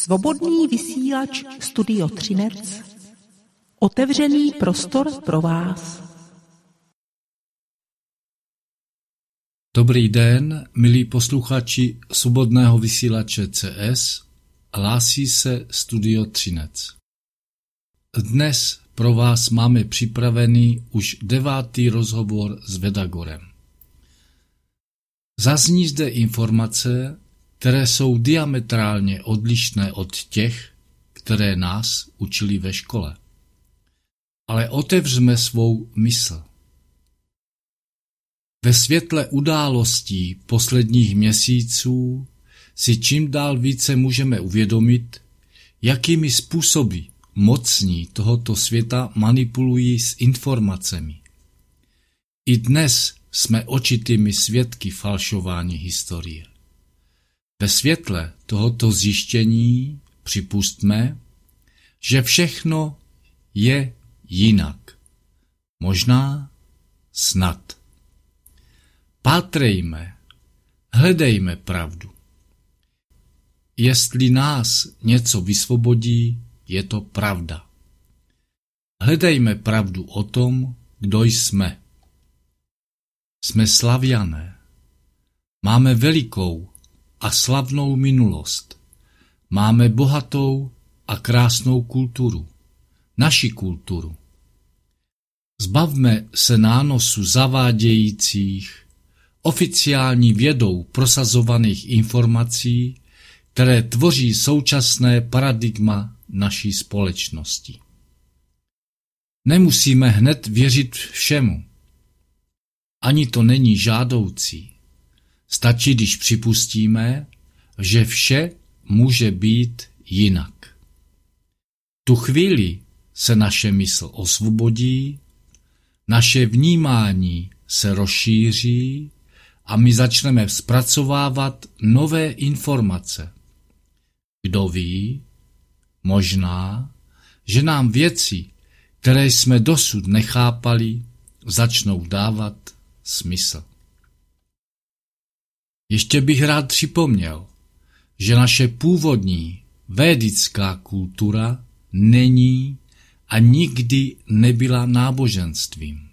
Svobodný vysílač Studio Třinec. Otevřený prostor pro vás. Dobrý den, milí posluchači Svobodného vysílače CS, hlásí se Studio Třinec. Dnes pro vás máme připravený už 9. rozhovor s Vedagorem. Zazní zde informace, které jsou diametrálně odlišné od těch, které nás učili ve škole. Ale otevřme svou mysl. Ve světle událostí posledních měsíců si čím dál více můžeme uvědomit, jakými způsoby mocní tohoto světa manipulují s informacemi. I dnes jsme očitými svědky falšování historie. Ve světle tohoto zjištění připustme, že všechno je jinak. Možná, snad. Pátrejme, hledejme pravdu. Jestli nás něco vysvobodí, je to pravda. Hledejme pravdu o tom, kdo jsme. Jsme Slaviané. Máme velikou a slavnou minulost. Máme bohatou a krásnou kulturu. Naši kulturu. Zbavme se nánosu zavádějících, oficiální vědou prosazovaných informací, které tvoří současné paradigma naší společnosti. Nemusíme hned věřit všemu. Ani to není žádoucí. Stačí, když připustíme, že vše může být jinak. Tu chvíli se naše mysl osvobodí, naše vnímání se rozšíří a my začneme zpracovávat nové informace. Kdo ví, možná, že nám věci, které jsme dosud nechápali, začnou dávat smysl. Ještě bych rád připomněl, že naše původní védická kultura není a nikdy nebyla náboženstvím.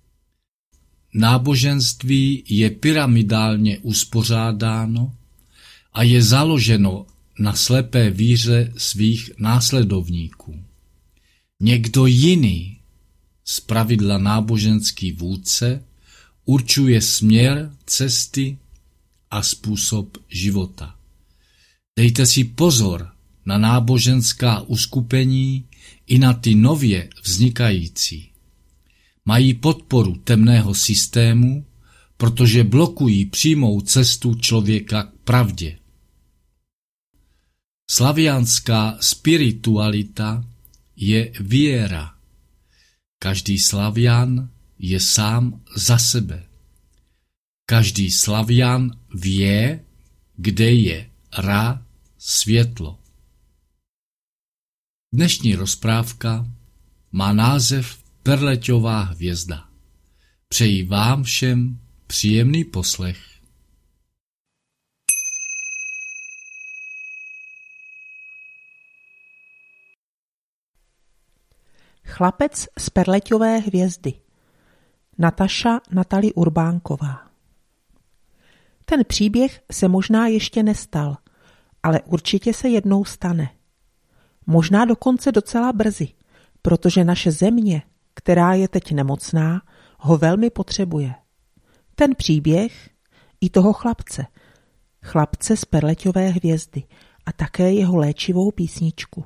Náboženství je pyramidálně uspořádáno a je založeno na slepé víře svých následovníků. Někdo jiný, zpravidla náboženský vůdce, určuje směr, cesty a způsob života. Dejte si pozor na náboženská uskupení i na ty nově vznikající. Mají podporu temného systému, protože blokují přímou cestu člověka k pravdě. Slaviánská spiritualita je víra. Každý Slavián je sám za sebe. Každý Slavián ví, kde je Ra, světlo. Dnešní rozprávka má název Perleťová hvězda. Přeji vám všem příjemný poslech. Chlapec z Perleťové hvězdy. Nataša Natali Urbánková. Ten příběh se možná ještě nestal, ale určitě se jednou stane. Možná dokonce docela brzy, protože naše země, která je teď nemocná, ho velmi potřebuje. Ten příběh i toho chlapce z Perleťové hvězdy a také jeho léčivou písničku.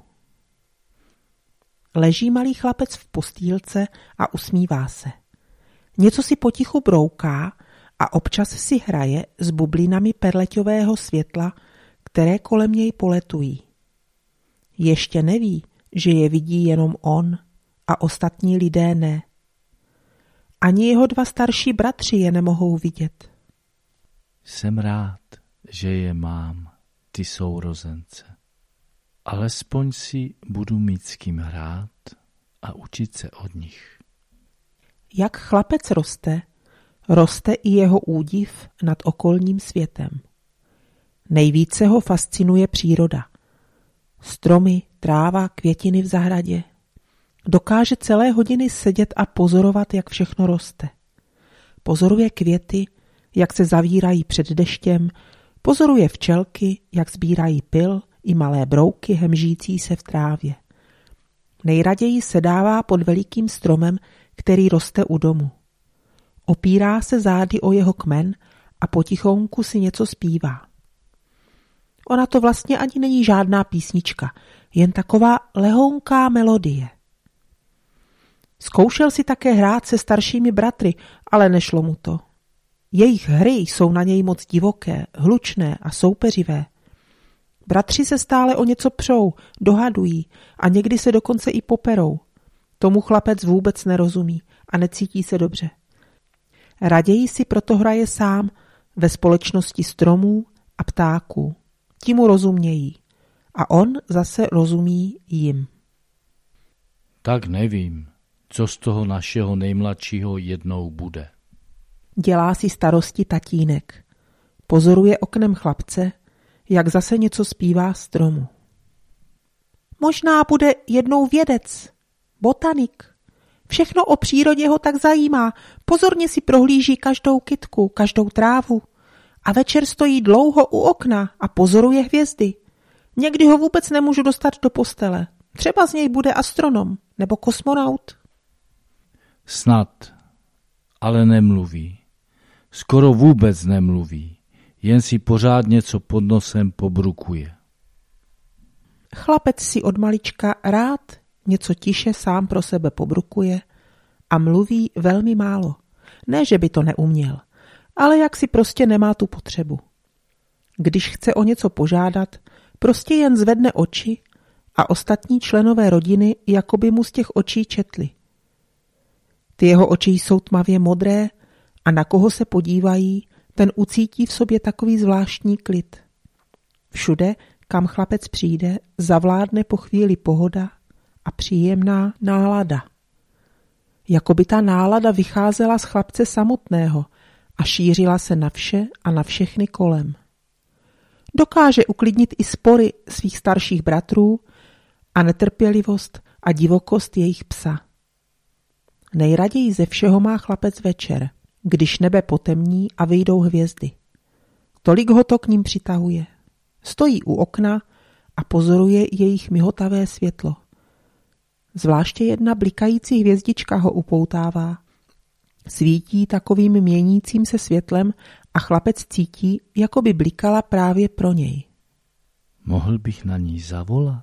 Leží malý chlapec v postýlce a usmívá se. Něco si potichu brouká a občas si hraje s bublinami perleťového světla, které kolem něj poletují. Ještě neví, že je vidí jenom on a ostatní lidé ne. Ani jeho 2 starší bratři je nemohou vidět. Jsem rád, že je mám, ty sourozence. Alespoň si budu mít s kým hrát a učit se od nich. Jak chlapec roste i jeho údiv nad okolním světem. Nejvíce ho fascinuje příroda. Stromy, tráva, květiny v zahradě. Dokáže celé hodiny sedět a pozorovat, jak všechno roste. Pozoruje květy, jak se zavírají před deštěm, pozoruje včelky, jak sbírají pyl i malé brouky hemžící se v trávě. Nejraději sedává pod velikým stromem, který roste u domu. Opírá se zády o jeho kmen a potichonku si něco zpívá. Ona to vlastně ani není žádná písnička, jen taková lehonká melodie. Zkoušel si také hrát se staršími bratry, ale nešlo mu to. Jejich hry jsou na něj moc divoké, hlučné a soupeřivé. Bratři se stále o něco přou, dohadují a někdy se dokonce i poperou. Tomu chlapec vůbec nerozumí a necítí se dobře. Raději si proto hraje sám ve společnosti stromů a ptáků. Ti mu rozumějí a on zase rozumí jim. Tak nevím, co z toho našeho nejmladšího jednou bude. Dělá si starosti tatínek. Pozoruje oknem chlapce, jak zase něco zpívá stromu. Možná bude jednou vědec, botanik. Všechno o přírodě ho tak zajímá, pozorně si prohlíží každou kytku, každou trávu. A večer stojí dlouho u okna a pozoruje hvězdy. Někdy ho vůbec nemůžu dostat do postele. Třeba z něj bude astronom nebo kosmonaut. Snad, ale nemluví. Skoro vůbec nemluví, jen si pořád něco pod nosem pobrukuje. Chlapec si od malička rád něco tiše sám pro sebe pobrukuje a mluví velmi málo. Ne, že by to neuměl, ale jak si prostě nemá tu potřebu. Když chce o něco požádat, prostě jen zvedne oči a ostatní členové rodiny jakoby mu z těch očí četli. Ty jeho oči jsou tmavě modré a na koho se podívají, ten ucítí v sobě takový zvláštní klid. Všude, kam chlapec přijde, zavládne po chvíli pohoda a příjemná nálada. Jakoby ta nálada vycházela z chlapce samotného a šířila se na vše a na všechny kolem. Dokáže uklidnit i spory svých starších bratrů a netrpělivost a divokost jejich psa. Nejraději ze všeho má chlapec večer, když nebe potemní a vyjdou hvězdy. Tolik ho to k ním přitahuje. Stojí u okna a pozoruje jejich mihotavé světlo. Zvláště jedna blikající hvězdička ho upoutává. Svítí takovým měnícím se světlem a chlapec cítí, jako by blikala právě pro něj. Mohl bych na ní zavolat?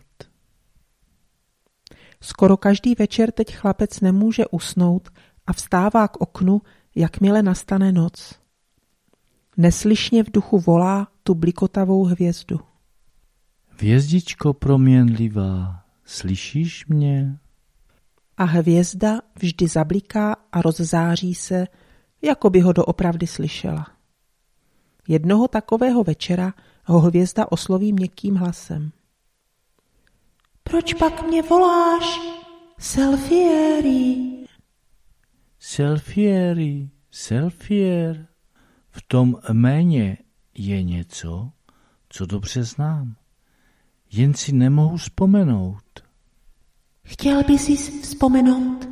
Skoro každý večer teď chlapec nemůže usnout a vstává k oknu, jakmile nastane noc. Neslyšně v duchu volá tu blikotavou hvězdu. Hvězdičko proměnlivá, slyšíš mě? A hvězda vždy zabliká a rozzáří se, jako by ho doopravdy slyšela. Jednoho takového večera ho hvězda osloví měkkým hlasem. Proč pak mě voláš, Selfieri? Selfieri, Selfier. V tom jméně je něco, co dobře znám. Jen si nemohu vzpomenout. Chtěl by si vzpomenout?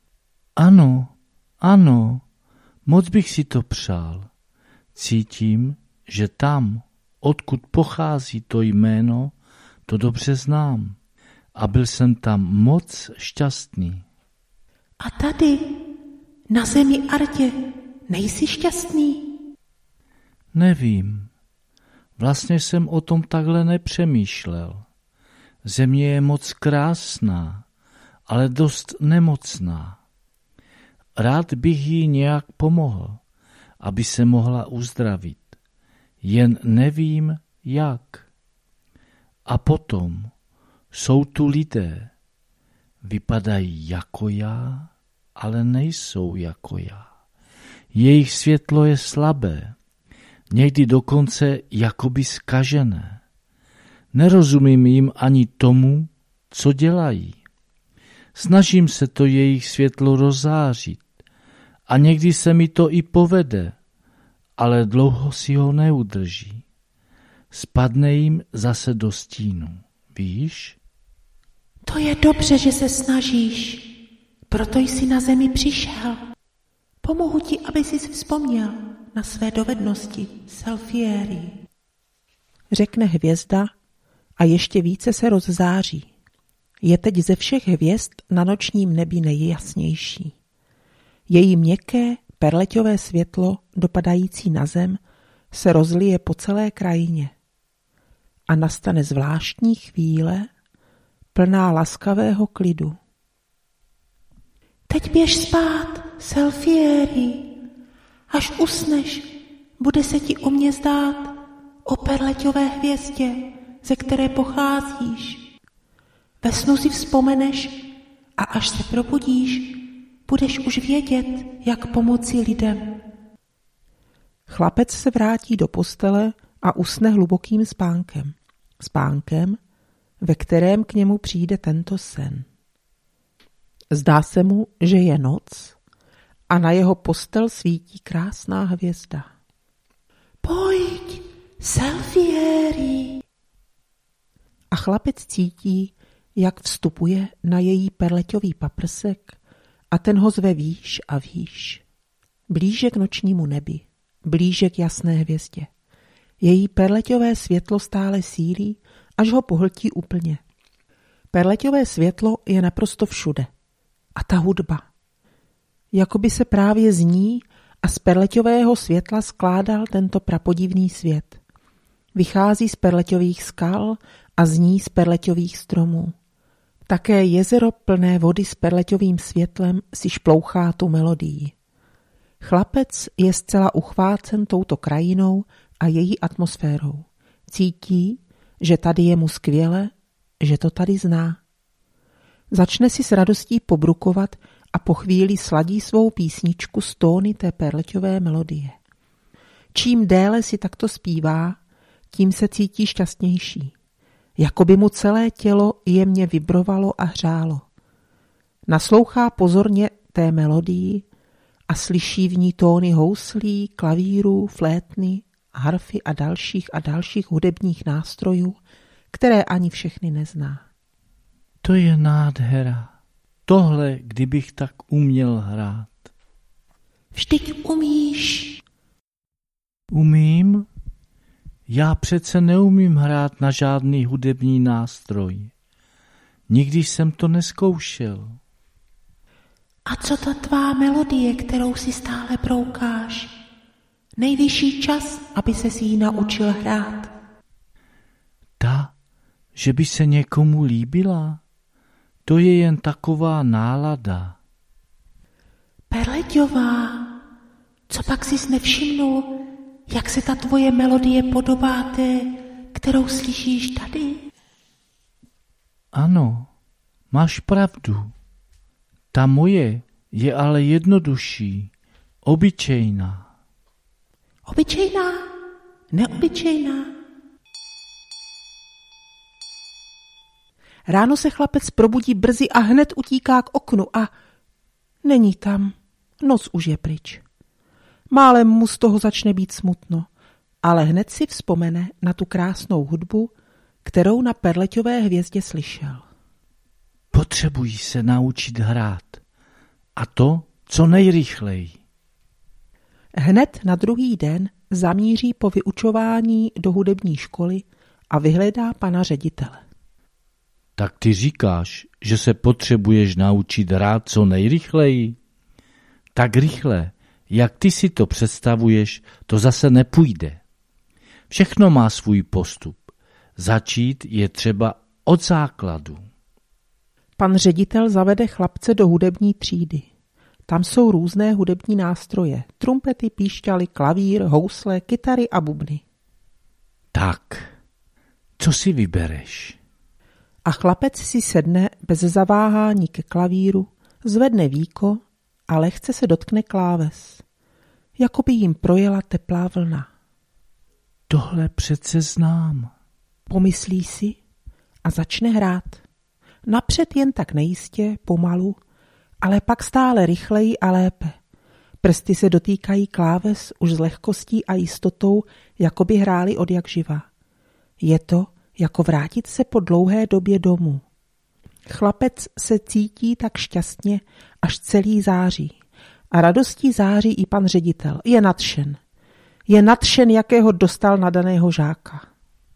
Ano, moc bych si to přál. Cítím, že tam, odkud pochází to jméno, to dobře znám. A byl jsem tam moc šťastný. A tady, na zemi Artě, nejsi šťastný? Nevím. Vlastně jsem o tom takhle nepřemýšlel. Země je moc krásná, ale dost nemocná. Rád bych jí nějak pomohl, aby se mohla uzdravit. Jen nevím, jak. A potom jsou tu lidé. Vypadají jako já, ale nejsou jako já. Jejich světlo je slabé, někdy dokonce jakoby zkažené. Nerozumím jim ani tomu, co dělají. Snažím se to jejich světlo rozzářit a někdy se mi to i povede, ale dlouho si ho neudrží. Spadne jim zase do stínu. víš? To je dobře, že se snažíš, proto jsi na zemi přišel. Pomohu ti, aby jsi vzpomněl na své dovednosti, Selfieri. Řekne hvězda a ještě více se rozzáří. Je teď ze všech hvězd na nočním nebi nejjasnější. Její měkké, perleťové světlo, dopadající na zem, se rozlije po celé krajině. A nastane zvláštní chvíle, plná laskavého klidu. Teď běž spát, Selfieri. Až usneš, bude se ti o mě zdát, o perleťové hvězdě, ze které pocházíš. Ve snu si vzpomeneš a až se probudíš, budeš už vědět, jak pomoci lidem. Chlapec se vrátí do postele a usne hlubokým spánkem. Spánkem, ve kterém k němu přijde tento sen. Zdá se mu, že je noc a na jeho postel svítí krásná hvězda. Pojď, Selfieri! A chlapec cítí, jak vstupuje na její perleťový paprsek a ten ho zve výš a výš. Blíže k nočnímu nebi, blíže k jasné hvězdě. Její perleťové světlo stále sílí, až ho pohltí úplně. Perleťové světlo je naprosto všude. A ta hudba. Jakoby se právě z ní a z perleťového světla skládal tento prapodivný svět. Vychází z perleťových skal a zní z perleťových stromů. Také jezero plné vody s perleťovým světlem si šplouchá tu melodii. Chlapec je zcela uchvácen touto krajinou a její atmosférou. Cítí, že tady je mu skvěle, že to tady zná. Začne si s radostí pobrukovat a po chvíli sladí svou písničku s tóny té perleťové melodie. Čím déle si takto zpívá, tím se cítí šťastnější. Jako by mu celé tělo jemně vibrovalo a hřálo. Naslouchá pozorně té melodii a slyší v ní tóny houslí, klavírů, flétny, harfy a dalších hudebních nástrojů, které ani všechny nezná. To je nádhera. Tohle, kdybych tak uměl hrát. Vždyť umíš. Umím? Já přece neumím hrát na žádný hudební nástroj. Nikdy jsem to nezkoušel. A co ta tvá melodie, kterou si stále broukáš? Nejvyšší čas, aby ses jí naučil hrát. Ta, že by se někomu líbila, to je jen taková nálada. Perleťová, co pak sis nevšimnul, jak se ta tvoje melodie podobá té, kterou slyšíš tady? Ano, máš pravdu. Ta moje je ale jednodušší, obyčejná. Obyčejná? Neobyčejná? Ráno se chlapec probudí brzy a hned utíká k oknu a není tam. Noc už je pryč. Málem mu z toho začne být smutno, ale hned si vzpomene na tu krásnou hudbu, kterou na perleťové hvězdě slyšel. Potřebují se naučit hrát. A to co nejrychleji. Hned na druhý den zamíří po vyučování do hudební školy a vyhledá pana ředitele. Tak ty říkáš, že se potřebuješ naučit hrát co nejrychleji? Tak rychle, jak ty si to představuješ, to zase nepůjde. Všechno má svůj postup. Začít je třeba od základu. Pan ředitel zavede chlapce do hudební třídy. Tam jsou různé hudební nástroje. Trumpety, píšťaly, klavír, housle, kytary a bubny. Tak, co si vybereš? A chlapec si sedne bez zaváhání ke klavíru, zvedne víko a lehce se dotkne kláves. Jako by jim projela teplá vlna. Tohle přece znám. Pomyslí si a začne hrát. Napřed jen tak nejistě, pomalu, ale pak stále rychleji a lépe. Prsty se dotýkají kláves už s lehkostí a jistotou, jako by hráli odjakživa. Je to, jako vrátit se po dlouhé době domů. Chlapec se cítí tak šťastně, až celý září. A radostí září i pan ředitel. Je nadšen. Je nadšen, jakého dostal nadaného žáka.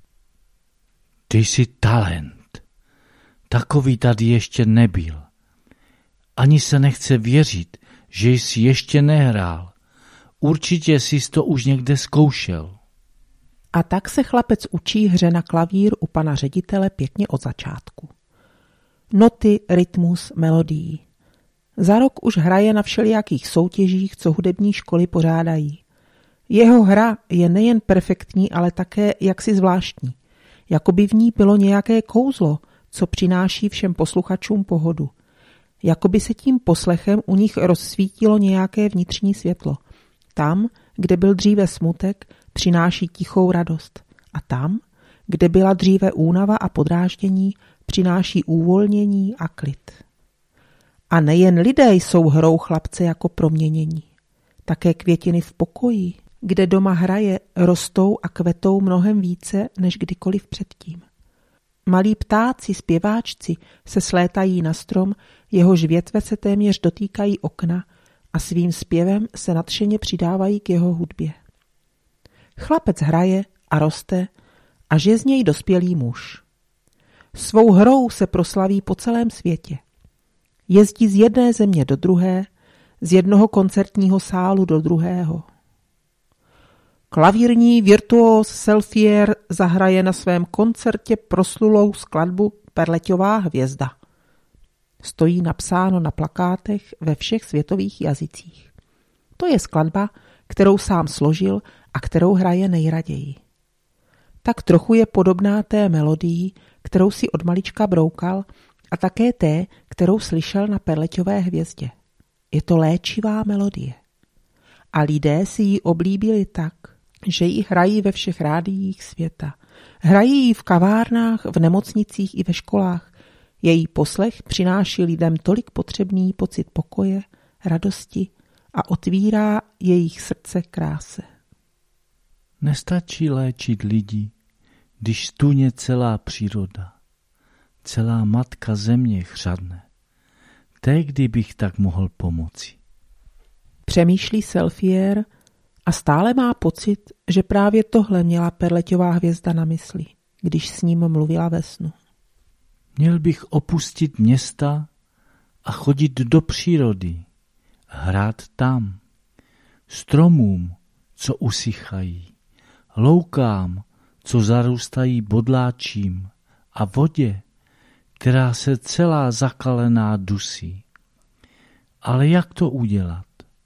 Ty jsi talent. Takový tady ještě nebyl. Ani se nechce věřit, že jsi ještě nehrál. Určitě jsi to už někde zkoušel. A tak se chlapec učí hře na klavír u pana ředitele pěkně od začátku. Noty, rytmus, melodií. Za rok už hraje na všelijakých soutěžích, co hudební školy pořádají. Jeho hra je nejen perfektní, ale také jaksi zvláštní. Jakoby v ní bylo nějaké kouzlo, co přináší všem posluchačům pohodu. Jakoby se tím poslechem u nich rozsvítilo nějaké vnitřní světlo. Tam, kde byl dříve smutek, přináší tichou radost. A tam, kde byla dříve únava a podráždění, přináší uvolnění a klid. A nejen lidé jsou hrou chlapce jako proměnění. Také květiny v pokoji, kde doma hraje, rostou a kvetou mnohem více než kdykoliv předtím. Malí ptáci, zpěváčci se slétají na strom, jehož větve se téměř dotýkají okna a svým zpěvem se nadšeně přidávají k jeho hudbě. Chlapec hraje a roste, až je z něj dospělý muž. Svou hrou se proslaví po celém světě. Jezdí z jedné země do druhé, z jednoho koncertního sálu do druhého. Klavírní virtuóz Selfier zahraje na svém koncertě proslulou skladbu Perleťová hvězda. Stojí napsáno na plakátech ve všech světových jazycích. To je skladba, kterou sám složil a kterou hraje nejraději. Tak trochu je podobná té melodii, kterou si od malička broukal, a také té, kterou slyšel na Perleťové hvězdě. Je to léčivá melodie. A lidé si ji oblíbili tak, že ji hrají ve všech rádiích světa. Hrají ji v kavárnách, v nemocnicích i ve školách. Její poslech přináší lidem tolik potřebný pocit pokoje, radosti a otvírá jejich srdce kráse. Nestačí léčit lidi, když stůně celá příroda, celá matka země chřadne. Tehdy bych tak mohl pomoci. Přemýšlí Selfier a stále má pocit, že právě tohle měla Perleťová hvězda na mysli, když s ním mluvila ve snu. Měl bych opustit města a chodit do přírody, hrát tam, stromům, co usychají, loukám, co zarůstají bodláčím a vodě, která se celá zakalená dusí. Ale jak to udělat?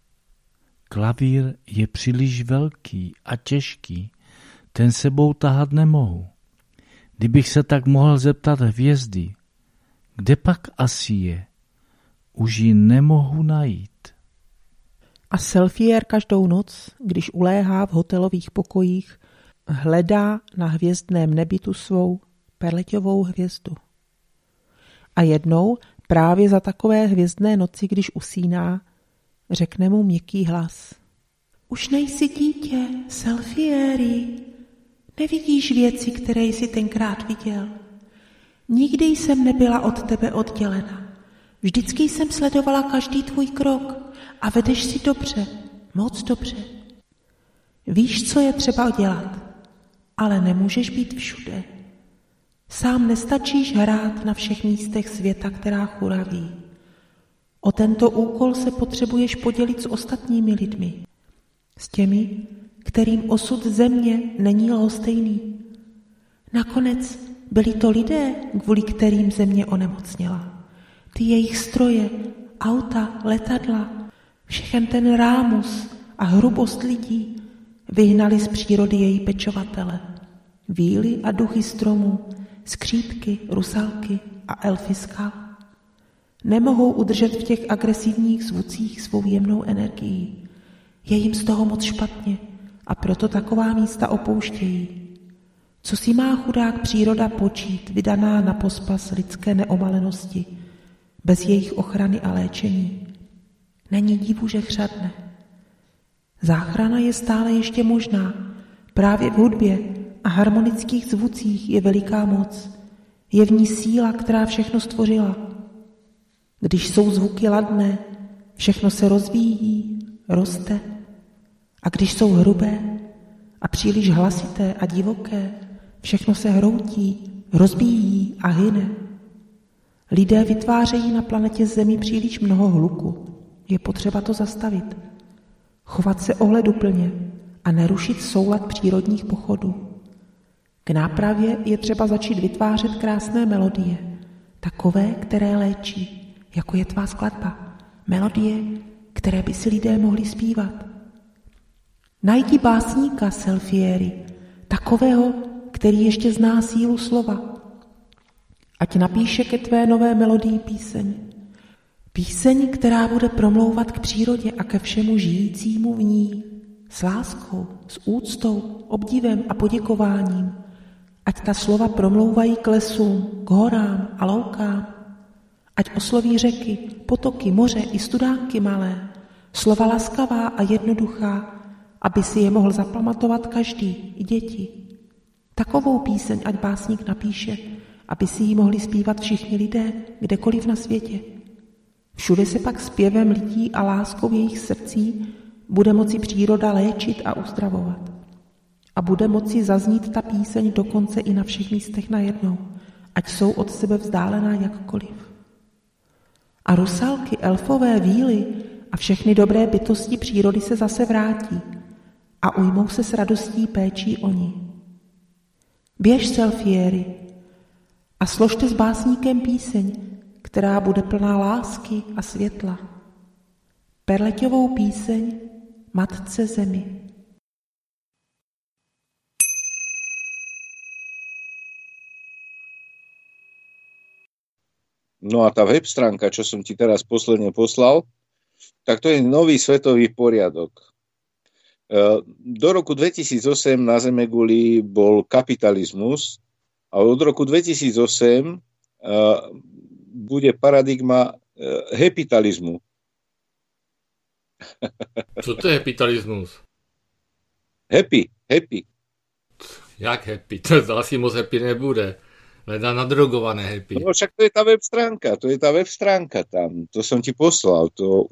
Klavír je příliš velký a těžký, ten sebou tahat nemohu. Kdybych se tak mohl zeptat hvězdy, kde pak asi je? Už ji nemohu najít. A Selfier každou noc, když uléhá v hotelových pokojích, hledá na hvězdném nebi tu svou Perleťovou hvězdu. A jednou, právě za takové hvězdné noci, když usíná, řekne mu měkký hlas. Už nejsi dítě, Selfieri. Nevidíš věci, které jsi tenkrát viděl. Nikdy jsem nebyla od tebe oddělena. Vždycky jsem sledovala každý tvůj krok a vedeš si dobře, moc dobře. Víš, co je třeba dělat, ale nemůžeš být všude. Sám nestačíš hrát na všech místech světa, která churaví. O tento úkol se potřebuješ podělit s ostatními lidmi. S těmi, kterým osud země není lhostejný. Nakonec byli to lidé, kvůli kterým země onemocněla. Ty jejich stroje, auta, letadla, všechen ten rámus a hrubost lidí vyhnali z přírody její pečovatele. Víly a duchy stromů, skřípky, rusalky a elfy skal. Nemohou udržet v těch agresivních zvucích svou jemnou energii. Je jim z toho moc špatně a proto taková místa opouštějí. Co si má chudák příroda počít, vydaná na pospas lidské neomalenosti, bez jejich ochrany a léčení? Není divu, že chřadne. Záchrana je stále ještě možná, právě v hudbě, a harmonických zvucích je veliká moc. Je v ní síla, která všechno stvořila. Když jsou zvuky ladné, všechno se rozvíjí, roste. A když jsou hrubé a příliš hlasité a divoké, všechno se hroutí, rozbíjí a hyne. Lidé vytvářejí na planetě Zemi příliš mnoho hluku. Je potřeba to zastavit. Chovat se ohleduplně a nerušit soulad přírodních pochodů. K nápravě je třeba začít vytvářet krásné melodie, takové, které léčí, jako je tvá skladba. Melodie, které by si lidé mohli zpívat. Najdi básníka, Selfieri, takového, který ještě zná sílu slova. Ať napíše ke tvé nové melodii píseň. Píseň, která bude promlouvat k přírodě a ke všemu žijícímu v ní. S láskou, s úctou, obdivem a poděkováním. Ať ta slova promlouvají k lesům, k horám a loukám. Ať osloví řeky, potoky, moře i studánky malé. Slova laskavá a jednoduchá, aby si je mohl zapamatovat každý, i děti. Takovou píseň ať básník napíše, aby si ji mohli zpívat všichni lidé, kdekoliv na světě. Všude se pak zpěvem lidí a láskou jejich srdcí bude moci příroda léčit a uzdravovat. A bude moci zaznít ta píseň dokonce i na všech místech najednou, ať jsou od sebe vzdálená jakkoliv. A rusálky, elfové, víly a všechny dobré bytosti přírody se zase vrátí a ujmou se s radostí péčí o ní. Běž, Selfieri, a složte s básníkem píseň, která bude plná lásky a světla. Perleťovou píseň Matce Zemi. No a tá web stránka, čo som ti teraz posledne poslal, tak to je nový svetový poriadok. Do roku 2008 na Zemeguli bol kapitalizmus a od roku 2008 bude paradigma hepitalizmu. Co to je hepitalismus? Happy. Jak happy? To asi moc happy nebude. Leda nadrogované happy. No však to je tá web stránka tam. To som ti poslal, to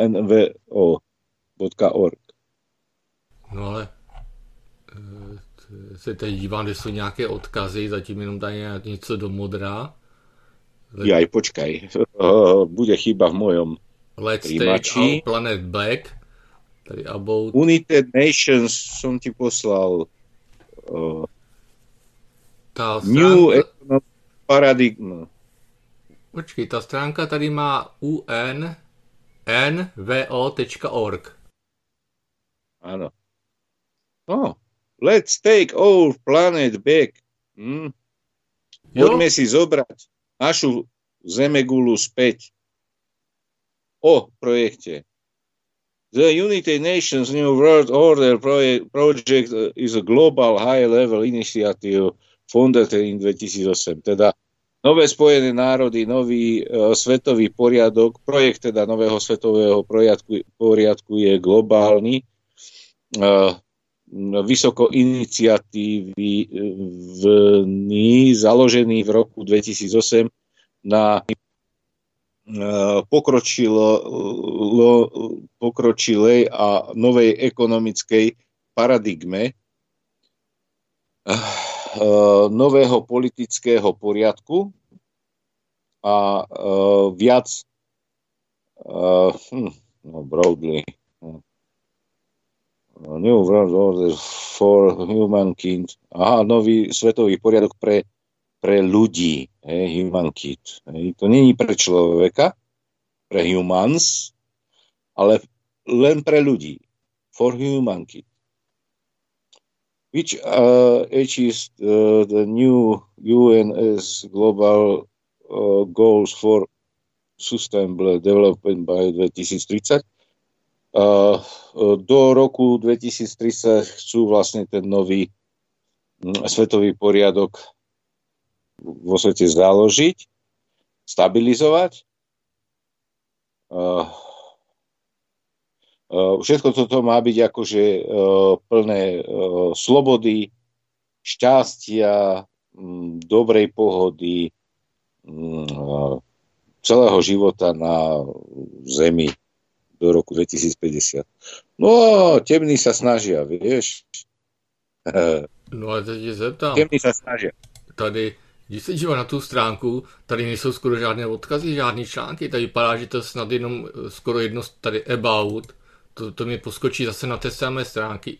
unnvo.org. No ale se teď dívám, kde jsou nějaké odkazy, zatím jenom tady něco do modrá. Jaj, počkaj. Bude chyba v mojom Let's príjimači. take our planet back. Tady about... United Nations som ti poslal. Ta New stránka... Economic Paradigm. Počkej, ta stránka tady má unnvo.org. Áno. No, let's take our planet back. Poďme si zobrať našu Zemegulu späť. O projekte. The United Nations New World Order project is a global high-level initiative funded in 2008. Teda nové Spojené národy, nový svetový poriadok, projekt teda nového svetového poriadku je globálny, vysoko iniciatívny, založený v roku 2008 na pokročilej a novej ekonomickej paradigme nového politického poriadku a viac broadly New World Order for Humankind. Nový svetový poriadok pre ľudí, humankind. To není pre človeka, pre humans, ale len pre ľudí. For humankind. Which achieves the new UN's global goals for sustainable development by 2030. Do roku 2030 chcú vlastne ten nový svetový poriadok vo svete založiť, stabilizovať. Všetko toto má byť akože plné slobody, šťastia, dobrej pohody, celého života na Zemi do roku 2050. No, temní sa snažia, vieš. No ale teď se zeptám. Temní sa snažia. Tady, když se dívá na tu stránku, tady nejsou skoro žádné odkazy, žádné články, tady vypadá, že to snad jenom skoro jedno tady about, to mě poskočí zase na té samé stránky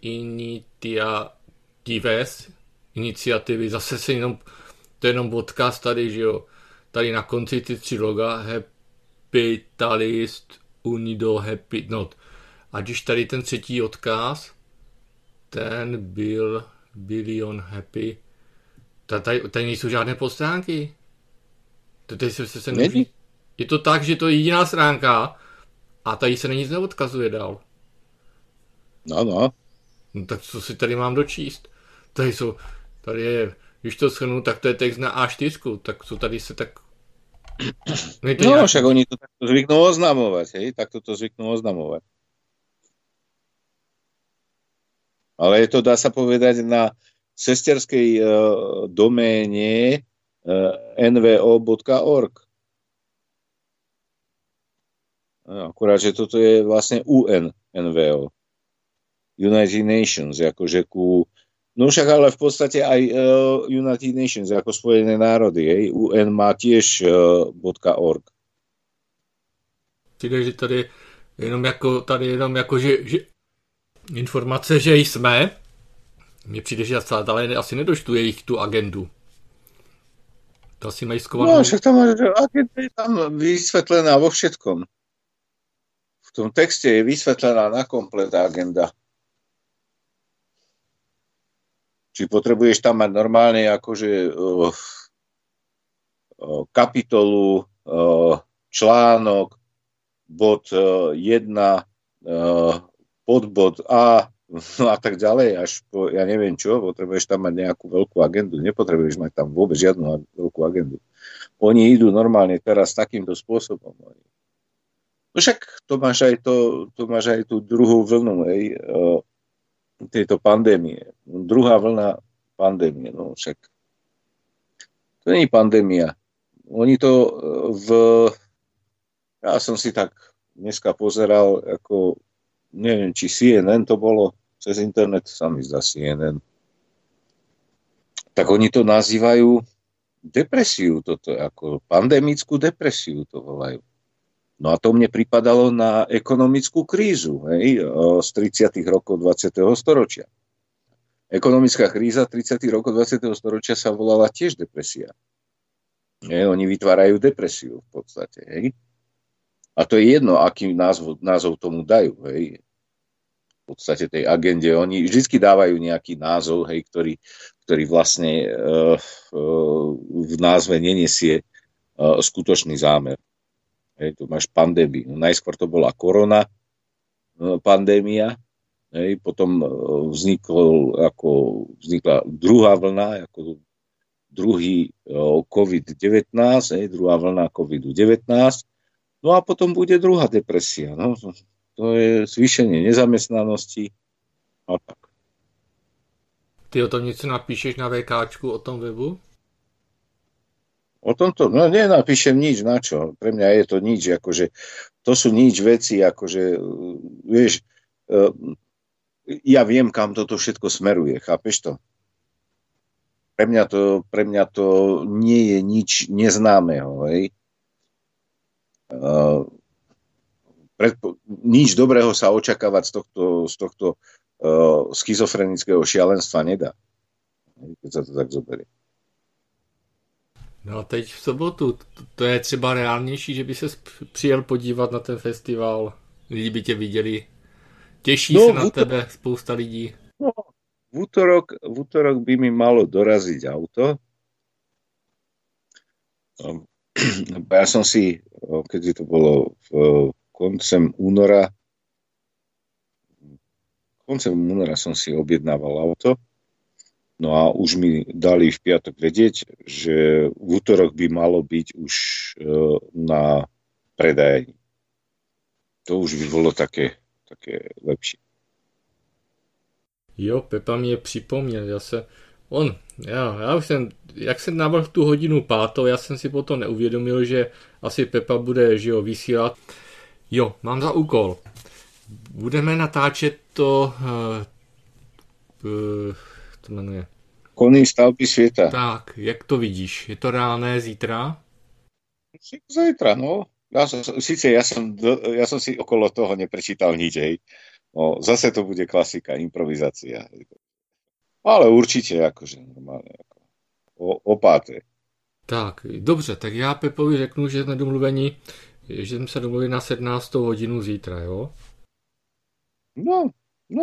iniciativy, zase se jenom, to je jenom odkaz tady, že jo, tady na konci ty 3 loga, Hapitalist, Unido, Happy, not. A když tady ten 3. odkaz, ten byl Billion Happy, tady nejsou žádné podstránky. Tady se neví. Je to tak, že to je jediná stránka a tady se na nic neodkazuje dál. No. No tak co si tady mám dočíst? Tady je, když to shrnu, tak to je text na A4, tak co tady se tak... No, však oni to takto zvyknú oznamovať, hej? Takto to zvyknú oznamovať. Ale je to, dá sa povedať, na sesterskej doméne nvo.org. Akurát, že toto je vlastne UNVO. United Nations, akože no však ale v podstate aj United Nations, ako Spojené národy, hej? UN má tiež .org. Přijde, že tady jenom jako, že informace, že jsme, mně přijde, že ale asi nedoštu jejich tu agendu. To asi mají skovanou. No však agenda je tam vysvetlená vo všetkom. V tom texte je vysvetlená na komplet agenda. Či potrebuješ tam mať normálne akože kapitolu, článok, bod 1, podbod A a tak ďalej, až po, ja neviem čo, potrebuješ tam mať nejakú veľkú agendu. Nepotrebuješ mať tam vôbec žiadnu veľkú agendu. Oni idú normálne teraz takýmto spôsobom. No však to máš aj tú druhú vlnu, hej, tejto pandémie. Druhá vlna pandémie, no však to nie je pandémia. Oni to ja som si tak dneska pozeral, ako neviem, či CNN to bolo, cez internet sa mi zdá CNN. Tak oni to nazývajú depresiu, toto ako pandemickú depresiu to volajú. No a to mne pripadalo na ekonomickú krízu, hej, z 30. rokov 20. storočia. Ekonomická kríza 30. rokov 20. storočia sa volala tiež depresia. Oni vytvárajú depresiu v podstate, hej. A to je jedno, aký názov tomu dajú, hej. V podstate tej agende. Oni vždy dávajú nejaký názov, hej, ktorý vlastne v názve nenesie skutočný zámer. Hej, tu máš pandémiu. Najskôr to bola korona pandémia, hej, potom vznikla druhá vlna, ako druhý COVID-19, hej, druhá vlna COVID-19, no a potom bude druhá depresia. No, to je zvýšenie nezamestnanosti a tak. Ty o tom něco napíšeš na VKčku, o tom webu? O tomto, no nenapíšem nič, na čo. Pre mňa je to nič, akože, to sú nič veci, akože, vieš, ja viem, kam toto všetko smeruje, chápeš to? Pre mňa to nie je nič neznámeho, hej. Nič dobrého sa očakávať z tohto schizofrenického šialenstva nedá, keď sa to tak zoberie. No a teď v sobotu, to je třeba reálnější, že by se přijel podívat na ten festival, lidi by tě viděli, těší se na tebe spousta lidí. No, v útorok by mi malo doraziť auto. Ja som si, keď to bolo koncem února som si objednával auto. No a už mi dali v piatok vedieť, že v útorok by malo byť už na predajení. To už by bolo také lepšie. Jo, Pepa mě připomněl, Já už jsem, jak jsem navrhl tu hodinu 5, já jsem si potom neuvědomil, že asi Pepa bude, že jo, vysílat. Jo, mám za úkol. Budeme natáčet to, to jmenuje. Kony stavby sveta. Tak, jak to vidíš? Je to reálné zítra? Zajtra, no. Ja som si okolo toho neprečítal nič, hej. No, zase to bude klasika, improvizácia. Ale určite, akože normálne, o páté. Tak, dobře, tak já Pepovi řeknu, že jsme domluveni, že jsme se domluvili na 17. hodinu zítra, jo? No.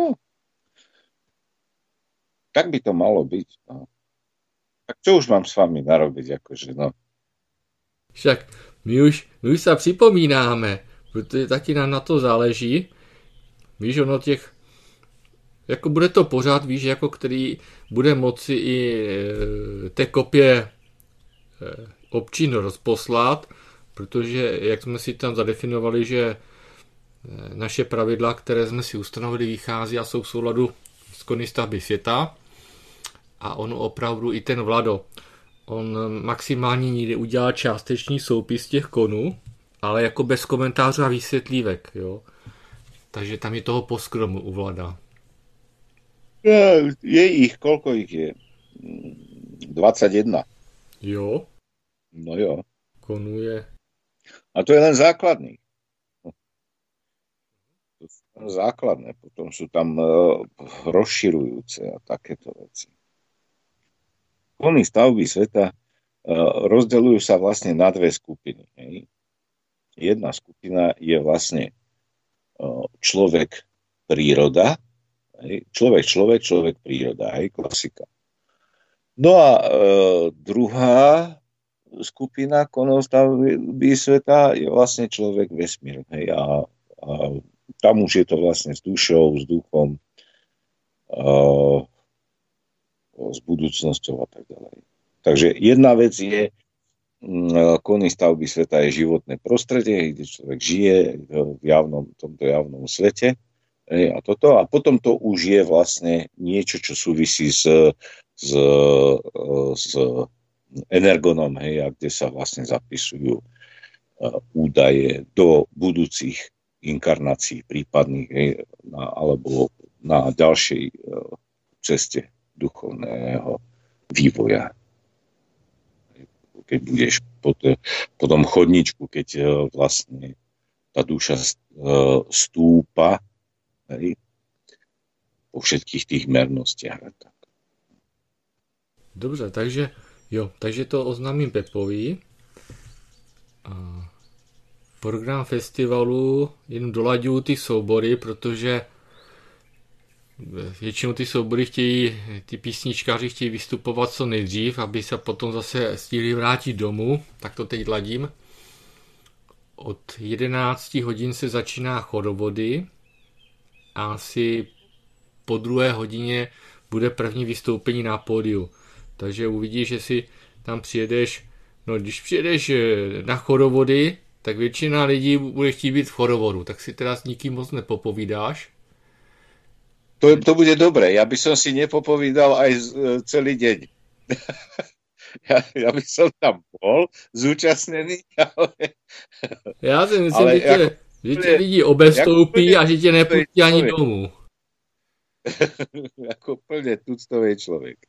Tak by to malo byť, no. Tak čo už mám s vami narobiť, akože, no. Však my už se připomínáme, protože taky nám na to záleží. Víš, ono těch, jako bude to pořád, víš, jako který bude moci i té kopie občin rozposlat, protože jak jsme si tam zadefinovali, že naše pravidla, které jsme si ustanovili, vychází a jsou v souladu s kony stavby světa. A on opravdu i ten Vlado, on maximálně někde udělá částečný soupis těch konů, ale jako bez komentářů a vysvětlívek, jo. Takže tam je toho poskromu u Vlada. Je ich, koľko ich je? 21. Jo? No jo. Konů je. A to je len základný. To sú len základné, potom sú tam rozširujúce a takéto veci. Kony stavby sveta rozdeľujú sa vlastne na dve skupiny. Hej. Jedna skupina je vlastne človek príroda, človek príroda, hej, klasika. No a druhá skupina konov stavby sveta je vlastne človek vesmír, hej, a tam už je to vlastne s dušou, s duchom, s budúcnosťou a tak ďalej. Takže jedna vec je, kony stavby sveta je životné prostredie, kde človek žije v tomto javnom svete. A potom to už je vlastne niečo, čo súvisí s energonom, hej, a kde sa vlastne zapisujú údaje do budúcich inkarnácií prípadných, hej, alebo na ďalšej ceste duchovného vývoja. Keď budeš po tom chodničku, keď vlastne tá duša stúpa, hej, po všetkých tých mernostiach. Dobře, takže to oznámím Pepovi. Program festivalu jen dolaďuju ty soubory, protože většinou ty soubory ty písničkáři chtějí vystupovat co nejdřív, aby se potom zase stihli vrátit domů, tak to teď ladím. Od 11 hodin se začíná chorovody a asi po 2 hodině bude první vystoupení na pódiu. Takže uvidíš, že si tam přijedeš, no když přijedeš na chorovody, tak většina lidí bude chtít být v chorovodu, tak si teda s nikým moc nepopovídáš. To bude dobré, ja by som si nepopovídal aj celý deň. Ja by som tam bol zúčastnený, ale... Já si myslím, že tě lidi obestoupí a že tě nepustí ani domů. Ako plne tuctový človek.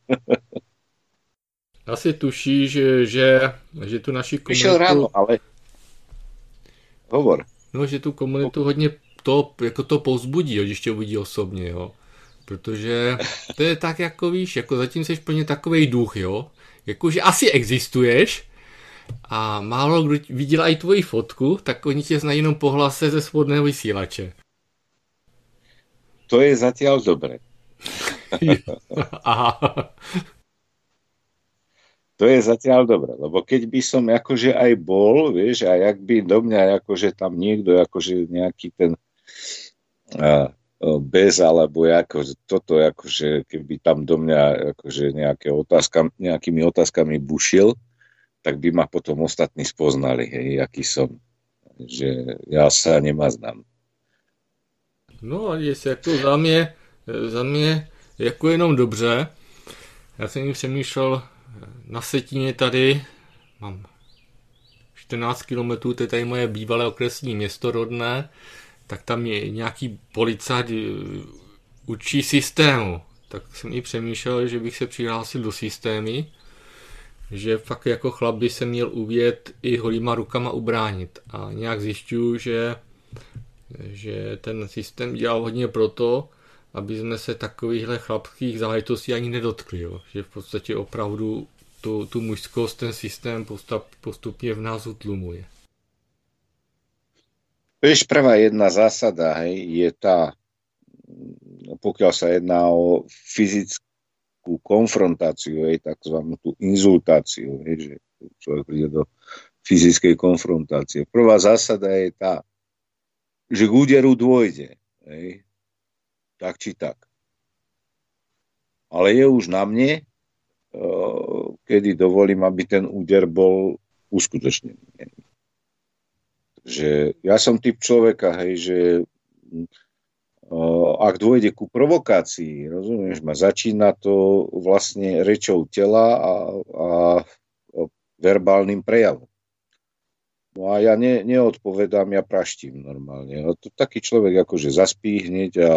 Asi tušíš, že tu naši komunitu... Vyšel ráno, ale... Hovor. No, že tu komunitu hodně to povzbudí, když tě uvidí osobně, jo. Protože to je tak, jako víš, jako zatím jsi plně takovej duch, jo. Jakože asi existuješ a málo kdo viděl i tvoji fotku, tak oni tě znají jenom po hlase ze svobodného vysílače. To je zatiaľ dobre. Aha. To je zatiaľ dobre, lebo keď by som akože aj bol, vieš, a jak by do mňa akože tam niekto, akože nejaký ten bez, alebo akože toto, akože keby tam do mňa akože nejakými otázkami bušil, tak by ma potom ostatní spoznali, hej, aký som. Že ja sa nemaznám. No, jestli jako za mě jako jenom dobře. Já jsem jim přemýšlel, na Setině tady, mám 14 kilometrů, to je tady moje bývalé okresní město rodné, tak tam je nějaký policajt učí systému. Tak jsem i přemýšlel, že bych se přihlásil do systému, že fakt jako chlap by se měl uvět i holýma rukama ubránit. A nějak zjišťuju, že ten systém dělal hodně proto, aby jsme se takovýchhle chlapských záležitostí ani nedotkli. Jo. Že v podstatě opravdu tu mužskost ten systém postupně v nás utlumuje. Vieš, prvá jedna zásada, hej, je tá, pokiaľ sa jedná o fyzickú konfrontáciu, hej, takzvanú tú inzultáciu, hej, že človek príde do fyzickej konfrontácie. Prvá zásada je tá, že k úderu dôjde, hej, tak či tak. Ale je už na mne, kedy dovolím, aby ten úder bol uskutočnený. Že ja som typ človeka, hej, že ak dôjde ku provokácii, rozumieš ma, začína to vlastne rečou tela a verbálnym prejavom. No a ja neodpovedám, ja praštím normálne. A to taký človek akože zaspí hneď a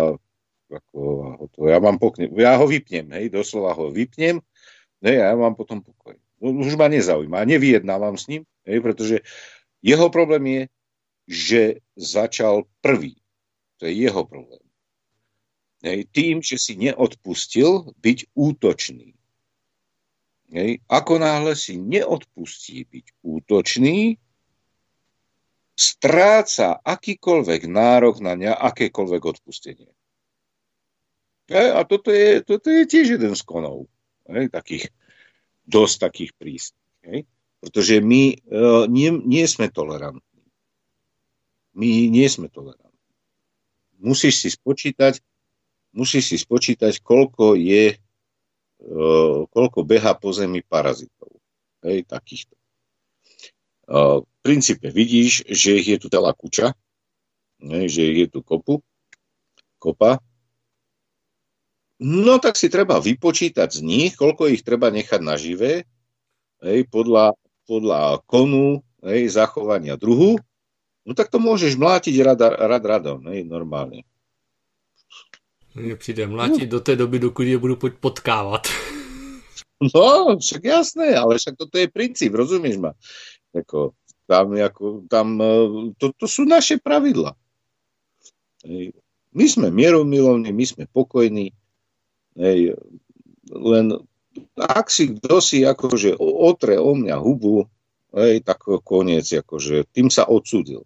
ja ho vypnem, hej, doslova ho vypnem, hej, a ja mám potom pokoj. Už ma nezaujíma, nevyjednávam s ním, hej, pretože jeho problém je, že začal prvý. To je jeho problém. Hej, tým, že si neodpustil byť útočný. Hej, ako náhle si neodpustí byť útočný, stráca akýkoľvek nárok na akékoľvek odpustenie. Hej, a toto je tiež jeden z konov. Hej, dosť takých prísnych. Hej. Pretože my nie sme tolerantní. My nie sme tolerantní. Musíš si spočítať, koľko beha po zemi parazitov. Hej, takýchto. V princípe vidíš, že ich je tu celá kuča, hej, že ich je tu kopa. No tak si treba vypočítať z nich, koľko ich treba nechať nažive, hej, podľa konu, hej, zachovania druhu. No tak to môžeš mlátiť radom, hej, normálne. Mně přijde mlátit do té doby, dokud je budu potkávat. No, však jasné, ale však toto je princíp, rozumieš ma? To sú naše pravidla. Hej. My sme mieromilovní, my sme pokojní, hej, len ak si kto si akože otre o mňa hubu, hej, tak koniec, akože tým sa odsúdil.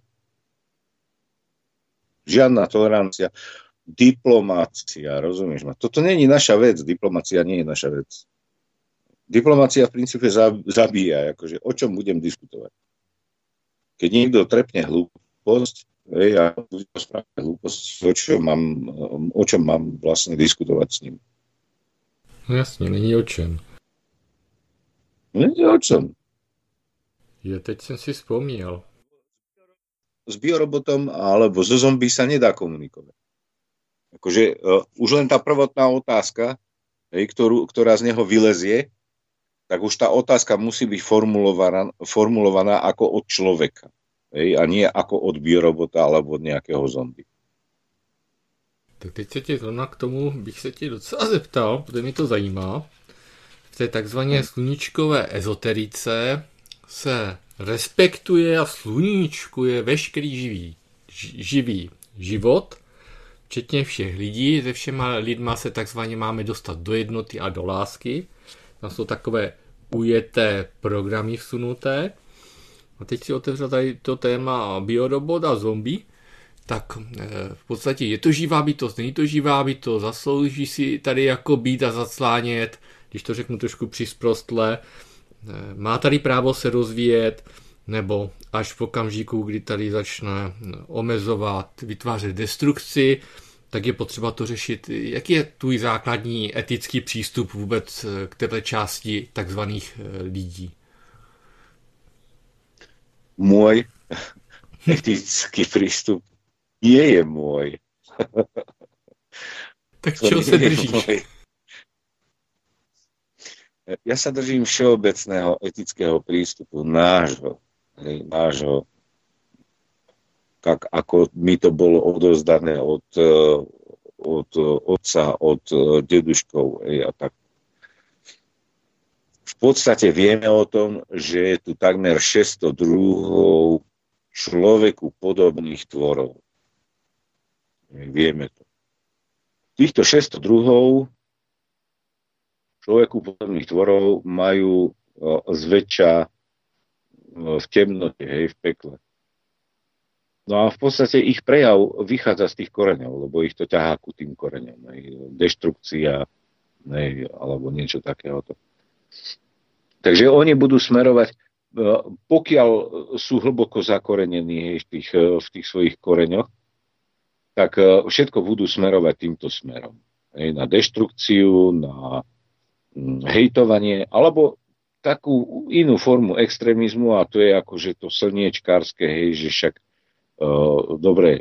Žiadna tolerancia, diplomácia, rozumieš ma? Toto nie je naša vec, diplomácia nie je naša vec. Diplomácia v princípe zabíja, akože o čom budem diskutovať. Keď niekto trepne hlúposť, hej, a bude správať hlúposť, o čom mám vlastne diskutovať s ním. No jasně, není o čem. Není o čom. Teď jsem si vzpomněl. S biorobotom alebo so zombie sa nedá komunikovať. Akože už len tá prvotná otázka, hej, ktorá z neho vylezie, tak už tá otázka musí byť formulovaná ako od človeka. Hej, a nie ako od biorobota alebo od nejakého zombie. Tak teď se tě zrovna k tomu bych se tě docela zeptal, protože mě to zajímá. V té takzvané sluníčkové ezoterice se respektuje a sluníčkuje veškerý živý život, včetně všech lidí. Se všema lidma se takzvaně máme dostat do jednoty a do lásky. Tam jsou takové ujeté programy vsunuté. A teď si otevřel tady to téma biorobot a zombie. Tak v podstatě je to živá bytost, není to živá bytost, zaslouží si tady jako být a zaclánět, když to řeknu trošku přisprostle, má tady právo se rozvíjet, nebo až v okamžiku, kdy tady začne omezovat, vytvářet destrukci, tak je potřeba to řešit. Jaký je tvůj základní etický přístup vůbec k této části takzvaných lidí? Môj etický prístup je môj. Tak čeho se držíš? Ja sa držím všeobecného etického prístupu nášho, ako mi to bolo odovzdané od otca, od deduškov a tak. V podstate vieme o tom, že je tu takmer 600 druhov človeku podobných tvorov. Vieme to. Týchto 600 druhov človeku podobných tvorov majú zväčša v temnote, v pekle. No a v podstate ich prejav vychádza z tých koreňov, lebo ich to ťahá ku tým koreňom. Deštrukcia, alebo niečo takéhoto. Takže oni budú smerovať, pokiaľ sú hlboko zakorenení v tých svojich koreňoch, tak všetko budú smerovať týmto smerom. Na deštrukciu, na hejtovanie, alebo takú inú formu extrémizmu, a to je akože to slniečkárske, že však dobre,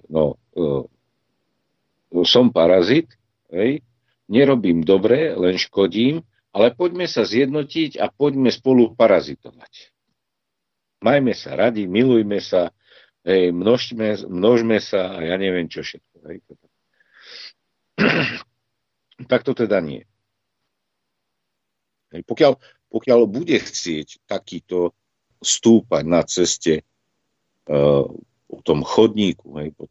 som parazit, nerobím dobre, len škodím, ale poďme sa zjednotiť a poďme spolu parazitovať. Majme sa radi, milujme sa, množme sa a ja neviem čo všetko. Tak to teda nie. Pokiaľ bude chcieť takýto stúpať na ceste po tom chodníku,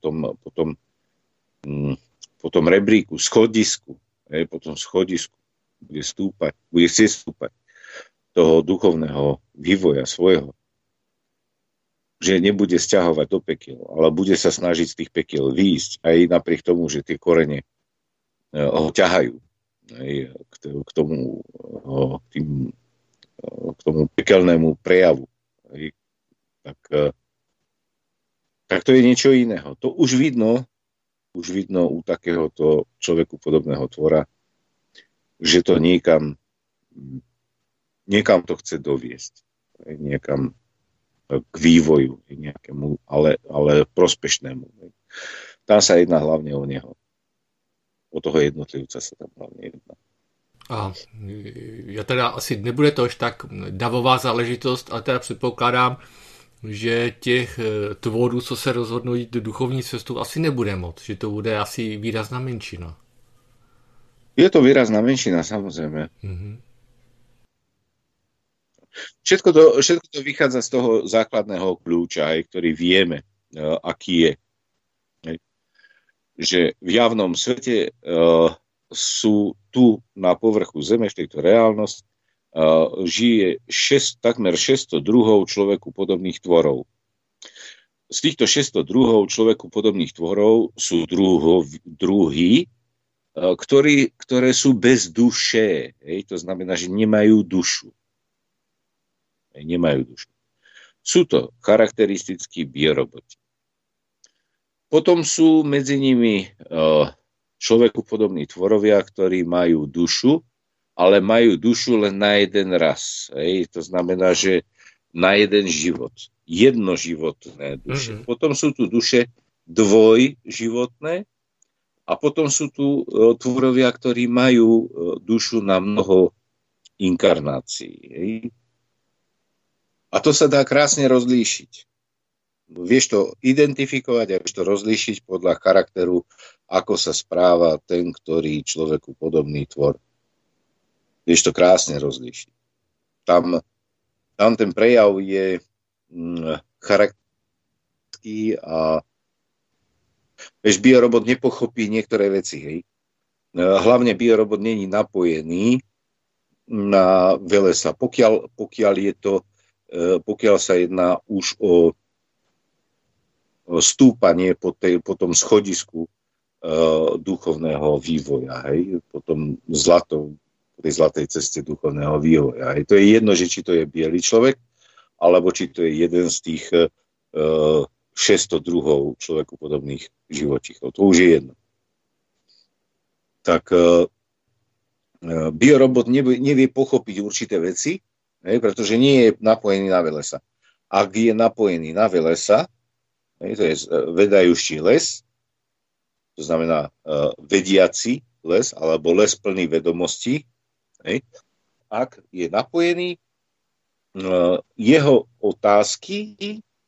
po tom rebríku, schodisku, po tom schodisku bude chcieť stúpať toho duchovného vývoja svojho, že nebude sťahovať do pekiel, ale bude sa snažiť z tých pekiel výjsť, aj napriek tomu, že tie korene ho ťahajú k tomu pekelnému prejavu. Tak to je niečo iného. To už vidno u takéhoto človeku podobného tvora, že to niekam to chce doviesť. Niekam k vývoju nejakému, ale prospešnému. Tam sa jedná hlavne o neho. O toho jednotlivca sa tam hlavne jedná. A já teda asi nebude to až tak davová záležitost, ale teda předpokládám, že těch tvorů, co se rozhodnou jít do duchovní cestu, asi nebude moc, že to bude asi výrazná menšina. Je to výrazná menšina, samozrejme. Mm-hmm. Všetko to vychádza z toho základného kľúča, ktorý vieme, aký je. Že v javnom svete sú tu na povrchu Zeme, v tejto reálnosti, žije takmer 600 druhov človeku podobných tvorov. Z týchto 600 druhov človeku podobných tvorov sú druhy, ktoré sú bez duše. To znamená, že nemajú dušu. Sú to charakteristickí bioroboti. Potom sú medzi nimi človeku podobní tvorovia, ktorí majú dušu, ale majú dušu len na jeden raz. To znamená, že na jeden život. Jednoživotné duše. Mm-hmm. Potom sú tu duše dvojživotné a potom sú tu tvorovia, ktorí majú dušu na mnoho inkarnácií. A to sa dá krásne rozlíšiť. Vieš to identifikovať a vieš to rozlíšiť podľa charakteru, ako sa správa ten, ktorý človeku podobný tvor. Vieš to krásne rozlíšiť. Tam ten prejav je charakteristický a vieš, biorobot nepochopí niektoré veci. Hej. Hlavne biorobot není napojený na velesa. Pokiaľ sa jedná už o stúpanie po tom schodisku duchovného vývoja, hej, po tej zlatej ceste duchovného vývoja. Hej. To je jedno, že či to je biely človek, alebo či to je jeden z tých 600 druhov človeku podobných živočíchov. To už je jedno. Tak biorobot nevie pochopiť určité veci, pretože nie je napojený na velesa. Ak je napojený na velesa, to je vedajúci les, to znamená vediaci les, alebo les plný vedomostí, ak je napojený, jeho otázky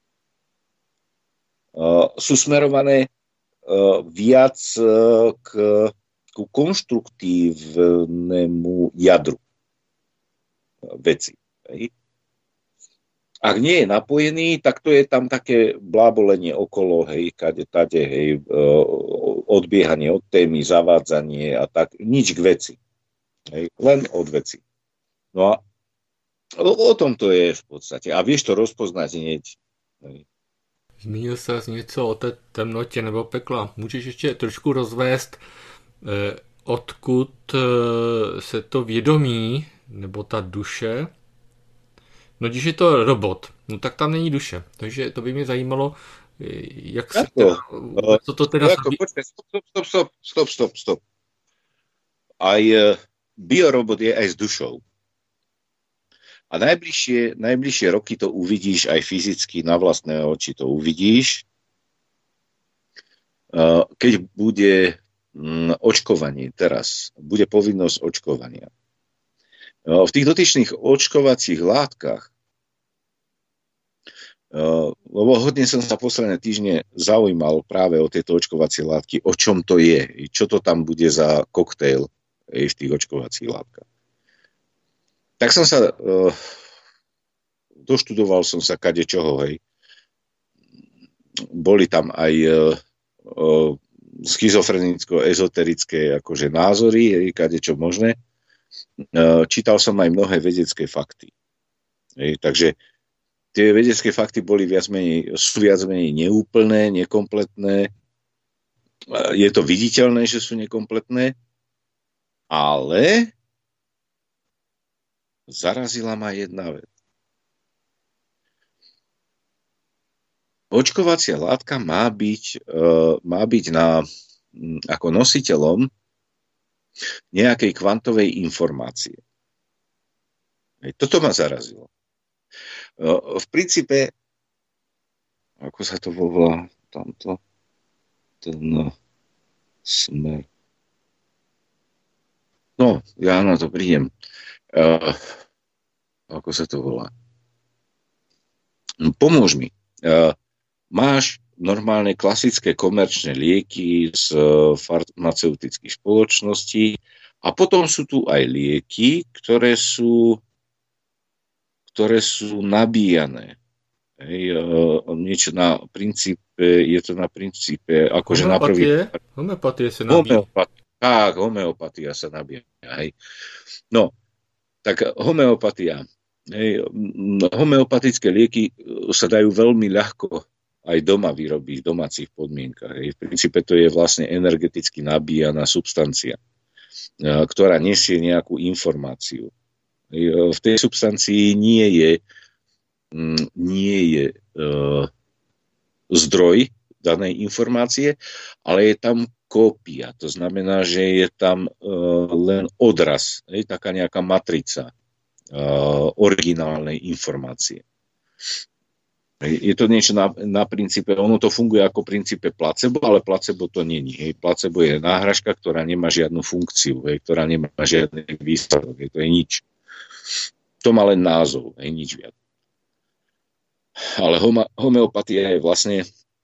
sú smerované viac ku konštruktívnemu jadru veci. Hej. Ak nie je napojený, tak to je tam také blábolenie okolo, hej, kade, tade, hej, odbiehanie od témy, zavádzanie a tak, nič k veci. Hej, len od veci. No a o tom to je v podstate. A vieš to rozpoznať hneď. Hej. Zmínil se něco o té temnotě nebo pekla. Můžeš ještě trošku rozvést, odkud se to vědomí nebo ta duše. No když je to robot, no tak tam není duše. Takže to by mě zajímalo, jak se co to teda... Počkej, stop. Aj biorobot je aj s dušou. A najbližšie roky to uvidíš aj fyzicky, na vlastné oči to uvidíš, keď bude očkovanie teraz, bude povinnosť očkovania. V tých dotyčných očkovacích látkach, lebo hodne som sa posledné týždne zaujímal práve o tieto očkovacie látky, o čom to je, čo to tam bude za koktejl v tých očkovacích látkach. Tak som sa, doštudoval som sa kadečoho, hej. Boli tam aj schizofrenicko-ezoterické akože názory, hej, kadečo možné. Čítal som aj mnohé vedecké fakty. Hej, takže tie vedecké fakty sú viac menej neúplné, nekompletné. Je to viditeľné, že sú nekompletné, ale zarazila ma jedna vec. Očkovacia látka má byť ako nositeľom nejakej kvantovej informácie. Toto ma zarazilo. V princípe, ako sa to volá tamto, ten smer. No, ja na to prídem. Ako sa to volá? Pomôž mi. Máš normálne klasické komerčné lieky z farmaceutických spoločností a potom sú tu aj lieky, ktoré sú nabíjané. Niečo na princípe, je to na princípe, akože na prvý... Homeopatie sa nabíja. Tak, homeopatia sa nabíja. Hej. No, tak homeopatia. Homeopatické lieky sa dajú veľmi ľahko aj doma vyrobiť, v domácich podmienkach. V princípe to je vlastne energeticky nabíjaná substancia, ktorá nesie nejakú informáciu. V tej substancii nie je zdroj danej informácie, ale je tam kópia. To znamená, že je tam len odraz, taká nejaká matrica originálnej informácie. Je to niečo na princípe, ono to funguje ako princípe placebo, ale placebo to není. Placebo je náhražka, ktorá nemá žiadnu funkciu, ktorá nemá žiadny výsledok. To je nič. To má len názov, nič viac. Ale homeopatia je vlastne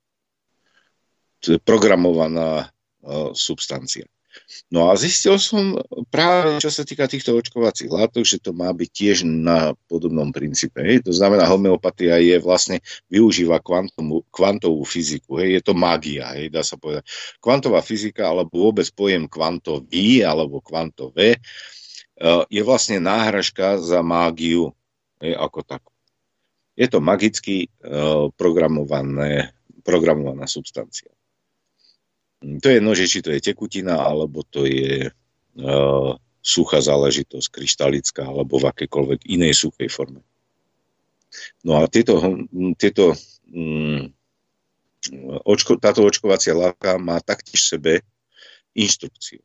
programovaná substancia. No a zistil som práve, čo sa týka týchto očkovacích látok, že to má byť tiež na podobnom princípe. To znamená, homeopatia je vlastne, využíva kvantovú fyziku. Je to mágia, dá sa povedať. Kvantová fyzika, alebo vôbec pojem kvantový, alebo kvantové, je vlastne náhražka za mágiu, ako takú. Je to magicky programovaná substancia. To je jedno, že či to je tekutina, alebo to je suchá záležitosť, kryštalická, alebo v akékoľvek inej suchej forme. No a táto očkovacia látka má taktiež v sebe inštrukciu.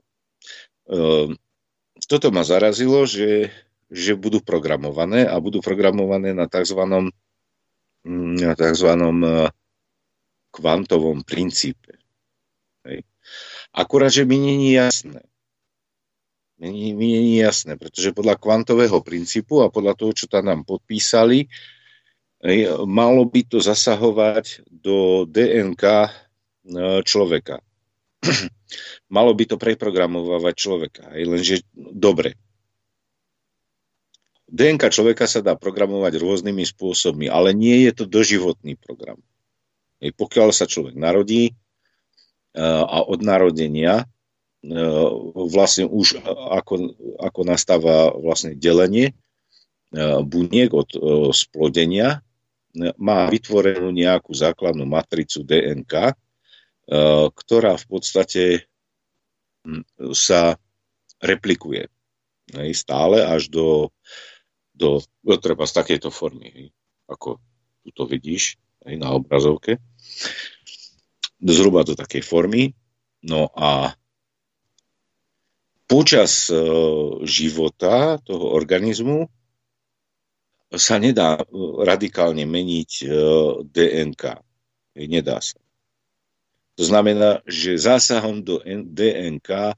Toto ma zarazilo, že budú programované a budú programované na takzvanom kvantovom princípe. Akurát, že mi nie je jasné, mi nie je jasné, pretože podľa kvantového princípu a podľa toho, čo tam nám podpísali, malo by to zasahovať do DNK človeka. Malo by to preprogramovať človeka. Lenže dobre. DNK človeka sa dá programovať rôznymi spôsobmi, ale nie je to doživotný program. Pokiaľ sa človek narodí a od narodenia vlastne už ako nastáva vlastne delenie buniek od splodenia, má vytvorenú nejakú základnú matricu DNK, ktorá v podstate sa replikuje stále až do treba z takejto formy, ako tu to vidíš na obrazovke, zhruba do takej formy. No a počas života toho organizmu sa nedá radikálne meniť DNK. Nedá sa. To znamená, že zásahom do DNK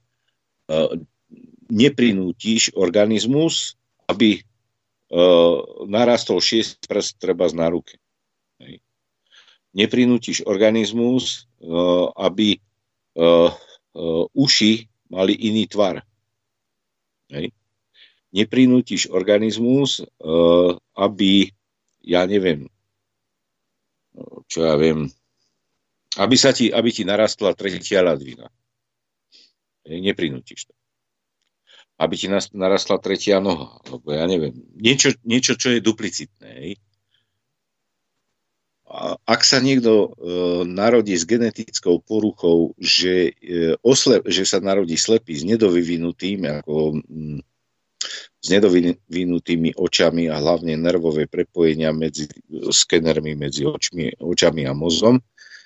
neprinútiš organizmus, aby narastol 6 prst treba na ruke. Neprinútiš organizmus, aby uši mali iný tvar. Neprinútiš organizmus, aby, aby ti narastla tretia ľadvina. Neprinútiš to. Aby ti narastla tretia noha, alebo niečo, čo je duplicitné. Ak sa niekto narodí s genetickou poruchou, že sa narodí slepý s nedovinutými očami a hlavne nervové prepojenia medzi skenermi medzi očami a mozgom,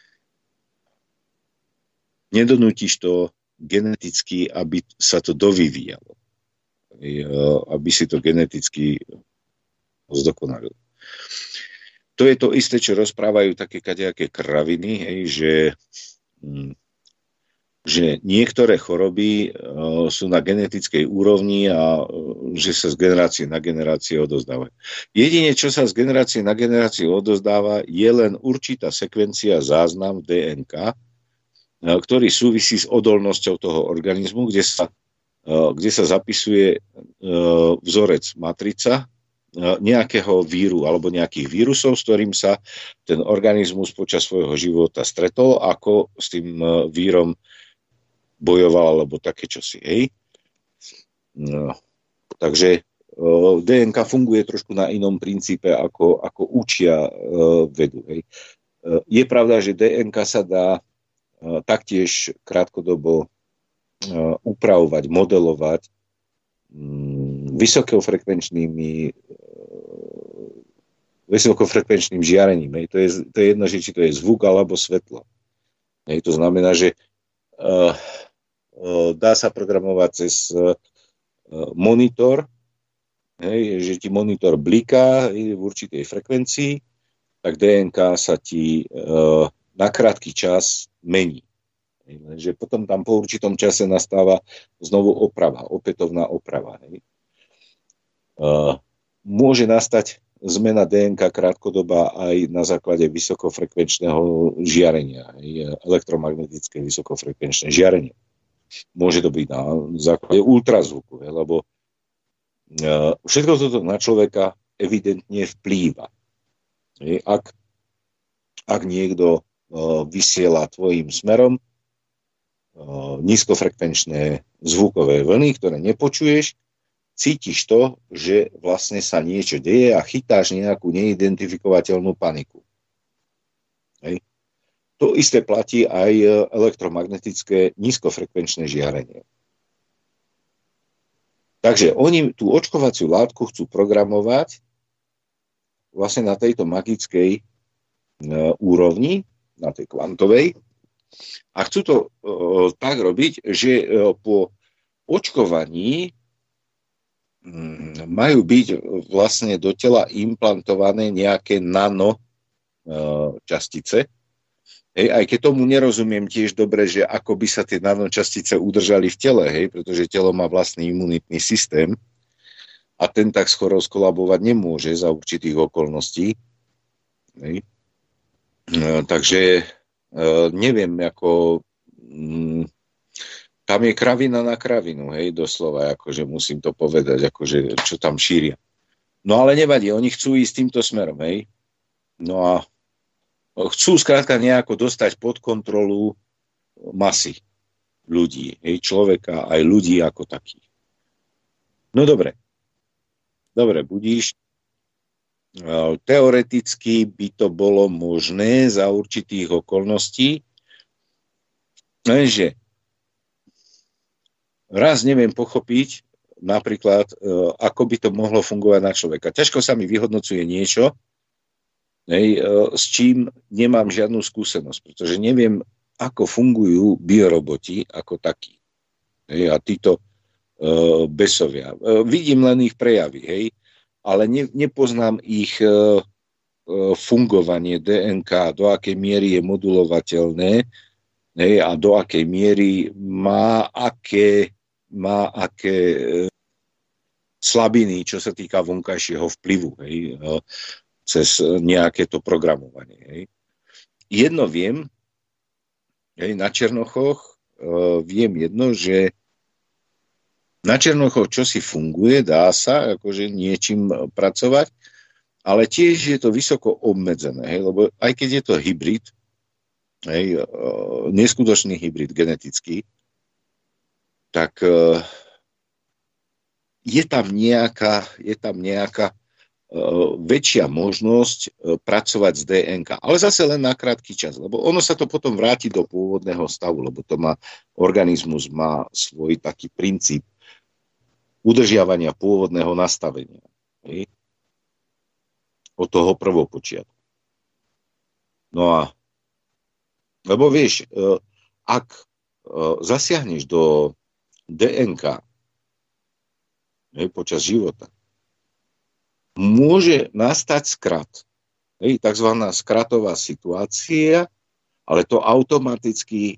nedonútiš to geneticky, aby sa to dovyvíjalo. Aby si to geneticky zdokonalilo. To je to isté, čo rozprávajú také kadejaké kraviny, že niektoré choroby sú na genetickej úrovni a že sa z generácie na generácie odozdávajú. Jedine, čo sa z generácie na generáciu odozdáva, je len určitá sekvencia záznam DNK, ktorý súvisí s odolnosťou toho organizmu, kde sa zapisuje vzorec matrica nejakého víru alebo nejakých vírusov, s ktorým sa ten organizmus počas svojho života stretol, ako s tým vírom bojoval, alebo také čosi. Takže DNK funguje trošku na inom princípe, ako učia vedu. Je pravda, že DNK sa dá taktiež krátkodobo upravovať, modelovať vysokofrekvenčným žiarením. To je jedno, že či to je zvuk alebo svetlo. To znamená, že dá sa programovať cez monitor, že ti monitor bliká v určitej frekvencii, tak DNK sa ti na krátky čas mení. Že potom tam po určitom čase nastáva znovu oprava, opätovná oprava. Môže nastať zmena DNK krátkodoba aj na základe vysokofrekvenčného žiarenia, elektromagnetické vysokofrekvenčné žiarenie. Môže to byť na základe ultrazvuku, lebo všetko toto na človeka evidentne vplýva. Ak niekto vysiela tvojim smerom nízkofrekvenčné zvukové vlny, ktoré nepočuješ, cítiš to, že vlastne sa niečo deje a chytáš nejakú neidentifikovateľnú paniku. To isté platí aj elektromagnetické nízkofrekvenčné žiarenie. Takže oni tú očkovaciu látku chcú programovať vlastne na tejto magickej úrovni, na tej kvantovej, a chcú to tak robiť, že po očkovaní majú byť vlastne do tela implantované nejaké nano častice, Hej, aj keď tomu nerozumiem tiež dobre, že ako by sa tie nanočastice udržali v tele, hej, pretože telo má vlastný imunitný systém a ten tak skoro skolabovať nemôže za určitých okolností. Hej. Takže neviem, ako tam je kravina na kravinu, hej, doslova, akože musím to povedať, akože čo tam šíria. No ale nevadí, oni chcú ísť týmto smerom, hej. No a chcú skrátka nejako dostať pod kontrolu masy ľudí, hej, človeka, aj ľudí ako takých. No dobre, budíš. Teoreticky by to bolo možné za určitých okolností, lenže raz neviem pochopiť napríklad, ako by to mohlo fungovať na človeka. Ťažko sa mi vyhodnocuje niečo, s čím nemám žiadnu skúsenosť, pretože neviem, ako fungujú bioroboti ako takí. A títo besovia. Vidím len ich prejavy, hej, ale nepoznám ich fungovanie DNK, do akej miery je modulovateľné, a do akej miery má aké slabiny, čo sa týka vonkajšieho vplyvu, hej, cez nejaké to programovanie. Hej. Jedno viem, hej, na Černochoch viem jedno, že na Černochoch čosi funguje, dá sa akože niečím pracovať, ale tiež je to vysoko obmedzené, hej, lebo aj keď je to hybrid, hej, neskutočný hybrid genetický, tak je tam nejaká väčšia možnosť pracovať s DNK. Ale zase len na krátky čas, lebo ono sa to potom vráti do pôvodného stavu, lebo organizmus má svoj taký princíp udržiavania pôvodného nastavenia. Hej? Od toho prvopočiatku. No a lebo vieš, ak zasiahneš do DNK, hej, počas života, môže nastať skrat. Hej, takzvaná skratová situácia, ale to automaticky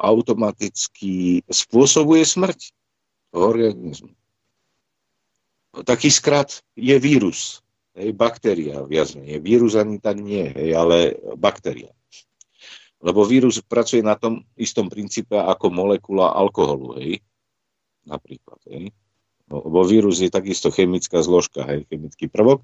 spôsobuje smrť organizmu. Taký skrat je vírus, hej, baktéria viac menej. Vírus ani tak nie, hej, ale baktéria. Lebo vírus pracuje na tom istom princípe ako molekula alkoholu, hej, napríklad, hej. Lebo vírus je takisto chemická zložka, hej, chemický prvok.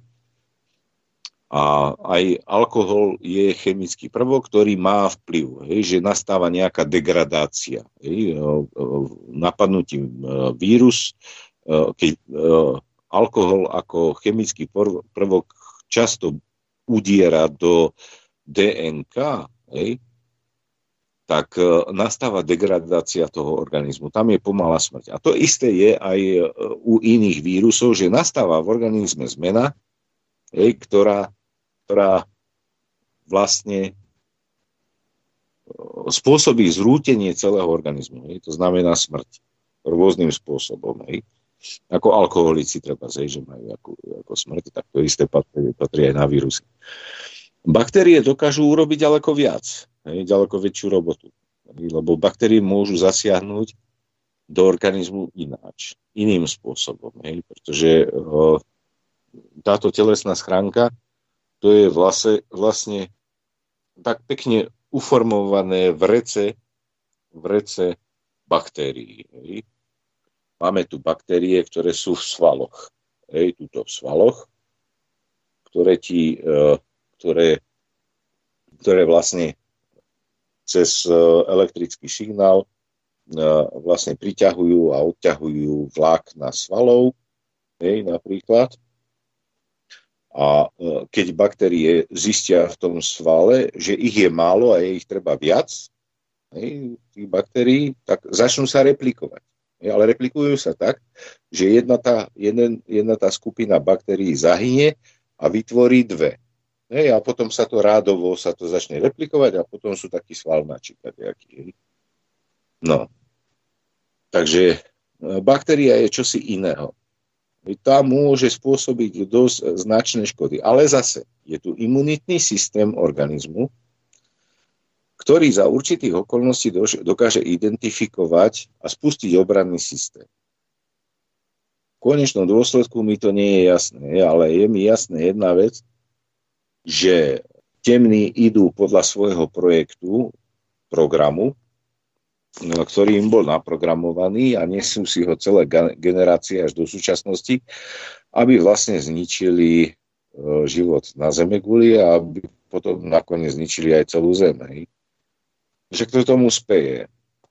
A aj alkohol je chemický prvok, ktorý má vplyv, hej, že nastáva nejaká degradácia. Hej, napadnutím vírus, keď alkohol ako chemický prvok často udiera do DNK, hej, tak nastáva degradácia toho organizmu. Tam je pomalá smrť. A to isté je aj u iných vírusov, že nastáva v organizme zmena, hej, ktorá vlastne spôsobí zrútenie celého organizmu. Hej. To znamená smrť rôznym spôsobom. Hej. Ako alkoholici treba že majú ako smrť, tak to isté patrí aj na vírusy. Baktérie dokážu urobiť ďaleko viac, hej, ďaleko väčšiu robotu. Hej, lebo baktérie môžu zasiahnuť do organizmu ináč, iným spôsobom. Hej, pretože táto telesná schránka, to je vlastne tak pekne uformované vrece baktérií. Hej. Máme tu baktérie, ktoré sú v svaloch. Hej, tuto v svaloch, ktoré vlastne cez elektrický signál vlastne priťahujú a odťahujú vlákna svalov, hej, napríklad. A keď baktérie zistia v tom svale, že ich je málo a je ich treba viac, hej, tých baktérií, tak začnú sa replikovať. Hej, ale replikujú sa tak, že jedna tá skupina baktérií zahynie a vytvorí dve. Hej, a potom sa to rádovo začne replikovať a potom sú takí svalnači. No. Takže baktéria je čosi iného. Tá môže spôsobiť dosť značné škody. Ale zase je tu imunitný systém organizmu, ktorý za určitých okolností dokáže identifikovať a spustiť obranný systém. V konečnom dôsledku mi to nie je jasné, ale je mi jasné jedna vec, že temní idú podľa svojho programu, ktorý im bol naprogramovaný a nesú si ho celé generácie až do súčasnosti, aby vlastne zničili život na Zemeguli a aby potom nakoniec zničili aj celú Zem. Že kto tomu speje.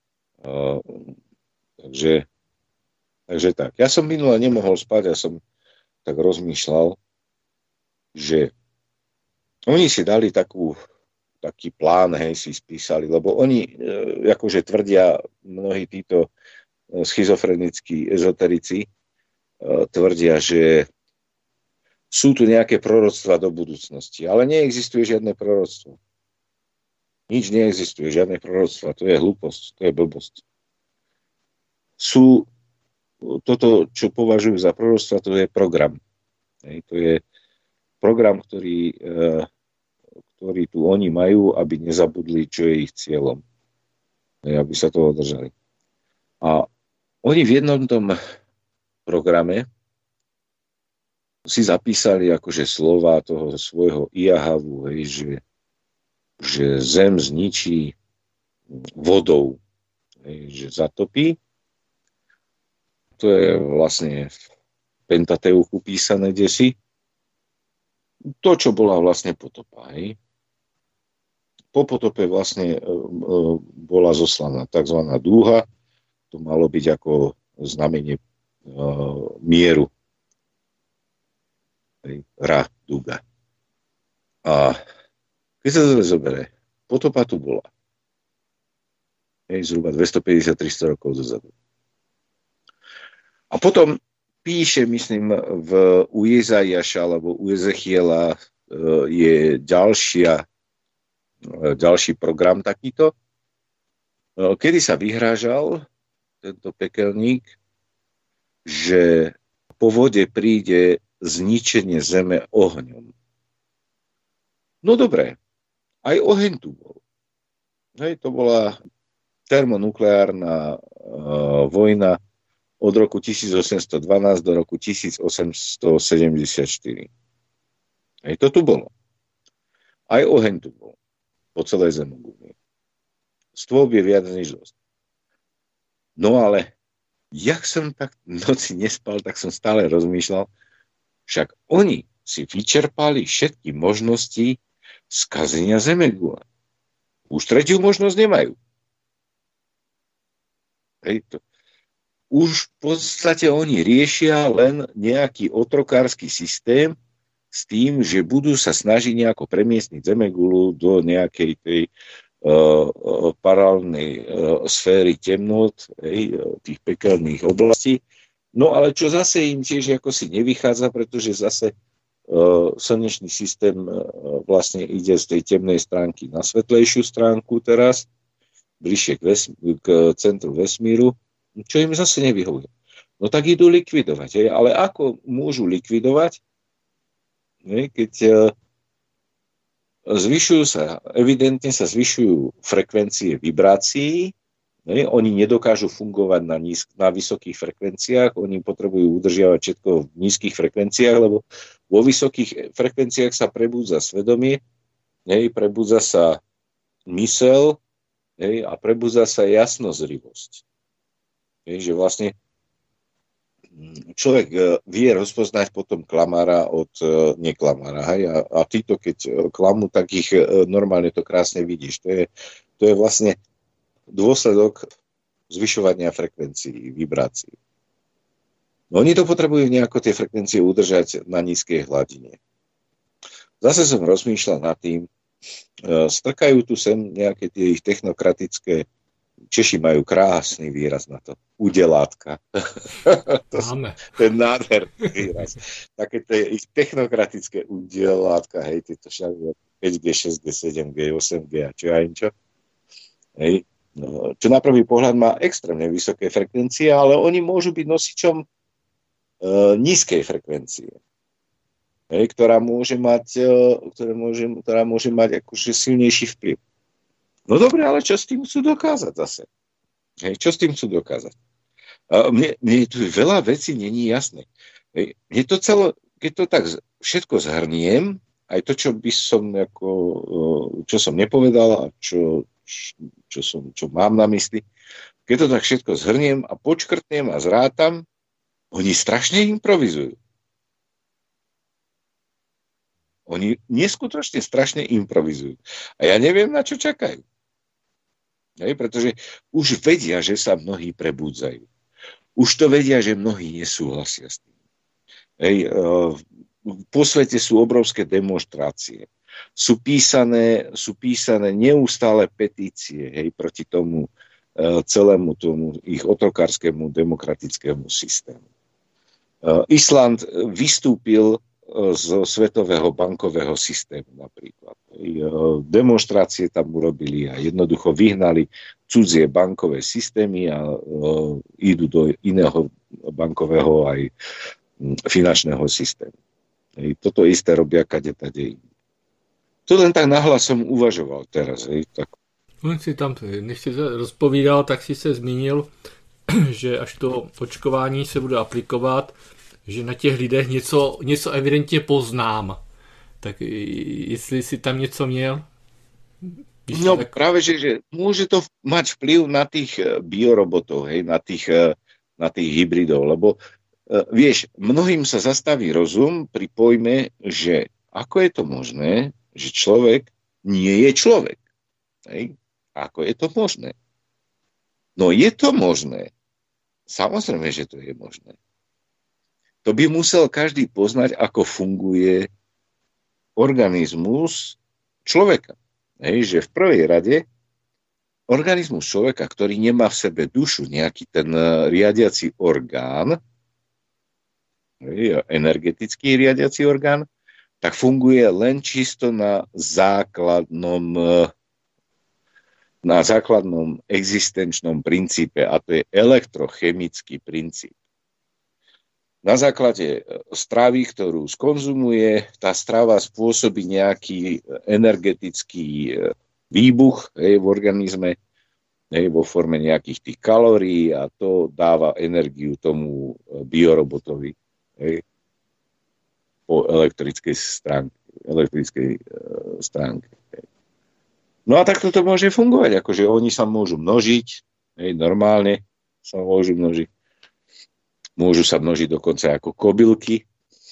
Takže tak. Ja som minule nemohol spať a som tak rozmýšľal, že oni si dali taký plán, si spísali, lebo oni akože tvrdia, mnohí títo schizofrenickí ezoterici tvrdia, že sú tu nejaké proroctva do budúcnosti, ale neexistuje žiadne proroctvo. Nič neexistuje, žiadne proroctva, to je hlúposť, to je blbosť. Toto, čo považujú za proroctva, to je program. To je program, ktorý tu oni majú, aby nezabudli, čo je ich cieľom. Aby sa toho držali. A oni v jednom tom programe si zapísali akože slova toho svojho Iahavu, že Zem zničí vodou, že zatopí. To je vlastne v Pentateuchu písané desi. To, čo bola vlastne potopa. Po potope vlastne bola zoslaná tzv. Dúha. To malo byť ako znamenie mieru. Ra, duga. A keď sa to zoberie, potopa tu bola. Zhruba 250-300 rokov dozadu. A potom píše, myslím, u Jezaiaša alebo u Ezechiela je ďalší program takýto, kedy sa vyhrážal tento pekelník, že po vode príde zničenie zeme ohňom. No dobré, aj oheň tu bol. To bola termonukleárna vojna od roku 1812 do roku 1874. To tu bolo. Aj oheň tu bol. Po celej Zemeguli. Stôp je viac než dosť. No ale, jak som tak v noci nespal, tak som stále rozmýšľal, však oni si vyčerpali všetky možnosti skazenia Zemegule. Už tretiu možnosť nemajú. Už v podstate oni riešia len nejaký otrokársky systém s tým, že budú sa snažiť nejako premiestniť Zemegulu do nejakej tej paralelnej sféry temnot, tých pekelných oblastí. No ale čo zase im tiež ako si nevychádza, pretože zase slnečný systém vlastne ide z tej temnej stránky na svetlejšiu stránku teraz, bližšie k centru vesmíru, čo im zase nevyhovuje. No tak idú likvidovať. Ale ako môžu likvidovať, keď evidentne sa zvyšujú frekvencie vibrácií, oni nedokážu fungovať na vysokých frekvenciách, oni potrebujú udržiavať všetko v nízkych frekvenciách, lebo vo vysokých frekvenciách sa prebúdza svedomie, prebúdza sa mysel a prebúdza sa jasnozrivosť. Že vlastne človek vie rozpoznať potom klamára od neklamára. A títo, keď klamú, tak ich normálne to krásne vidíš. To je vlastne dôsledok zvyšovania frekvencií, vibrácií. No oni to potrebujú nejako tie frekvencie udržať na nízkej hladine. Zase som rozmýšľal nad tým, strkajú tu sem nejaké tie ich technokratické, Češi majú krásny výraz na to, udelátka. Ten nádherný výraz. Také tie ich technokratické udelátka, tieto 5G, 6G, 7G, 8G a čo aj čo. No, čo na prvý pohľad má extrémne vysoké frekvencie, ale oni môžu byť nosičom nízkej frekvencie, ktorá môže mať akože silnejší vplyv. No dobre, ale čo s tým chcú dokázať zase? Hej, čo s tým chcú dokázať? Mne tu veľa vecí není jasné. Hej, mne to celé, keď to tak všetko zhrniem, aj to, čo som nepovedal a čo mám na mysli, keď to tak všetko zhrniem a počkrtnem a zrátam, oni strašne improvizujú. Oni neskutočne strašne improvizujú. A ja neviem, na čo čakajú. Hej, pretože už vedia, že sa mnohí prebudzajú. Už to vedia, že mnohí nesúhlasia s tým. Hej, po svete sú obrovské demonštrácie. Sú písané neustále petície, hej, proti tomu celému tomu ich otrokárskému demokratickému systému. Island vystúpil zo svetového bankového systému napríklad. Demonštrácie tam urobili a jednoducho vyhnali cudzie bankové systémy a idú do iného bankového aj finančného systému. Toto isté robia kade-tade. To len tak nahlas som uvažoval teraz. Tak. Než jsi rozpovídal, tak si se zmínil, že až to očkování se bude aplikovat, že na těch lidech něco evidentně poznám. Tak jestli si tam něco měl? No tak... práve, že môže to mať vplyv na tých biorobotov, hej, na tých hybridov, lebo vieš, mnohým sa zastaví rozum pri pojme, že ako je to možné, že človek nie je človek. Hej? Ako je to možné? No je to možné. Samozrejme, že to je možné. To by musel každý poznať, ako funguje organizmus človeka. Hej, že v prvej rade organizmus človeka, ktorý nemá v sebe dušu, nejaký ten riadiaci orgán, energetický riadiaci orgán, tak funguje len čisto na základnom existenčnom princípe, a to je elektrochemický princíp. Na základe stravy, ktorú skonzumuje, tá strava spôsobí nejaký energetický výbuch v organizme vo forme nejakých tých kalórií a to dáva energiu tomu biorobotovi po elektrickej stránke. No a takto to môže fungovať, akože oni sa môžu množiť, normálne sa môžu množiť. Môžu sa množiť dokonca ako kobylky,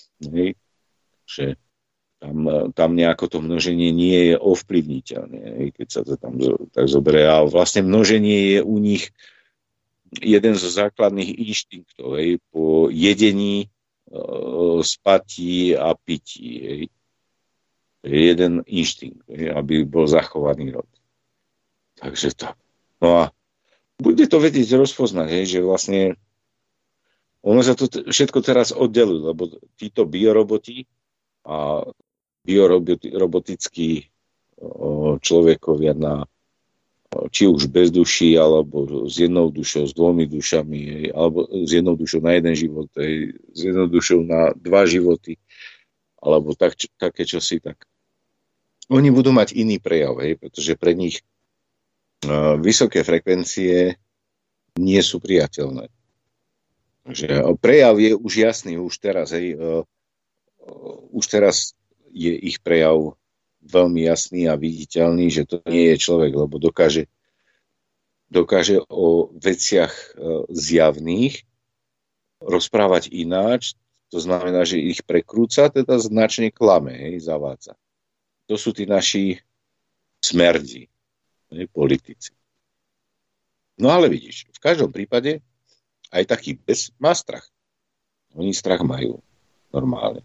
že tam nejako to množenie nie je ovplyvniteľné, keď sa to tam tak zoberie. A vlastne množenie je u nich jeden zo základných inštinktov po jedení, spatí a pití. Jeden inštinkt, aby bol zachovaný rod. Takže tak. No a bude to vedieť rozpoznať, že vlastne ono sa to všetko teraz oddeluje, lebo títo bioroboti a biorobotickí človekovia či už bez duší, alebo s jednou dušou, s dvomi dušami, alebo s jednou dušou na jeden život, s jednou dušou na dva životy, alebo také čosi, tak oni budú mať iný prejav, pretože pre nich vysoké frekvencie nie sú priateľné. Takže prejav je už jasný, už teraz je ich prejav veľmi jasný a viditeľný, že to nie je človek, lebo dokáže o veciach zjavných rozprávať ináč, to znamená, že ich prekrúca, teda značne klame, zavádza. To sú tí naši smerdí, politici. No ale vidíš, v každom prípade aj taký pes má strach. Oni strach majú normálne.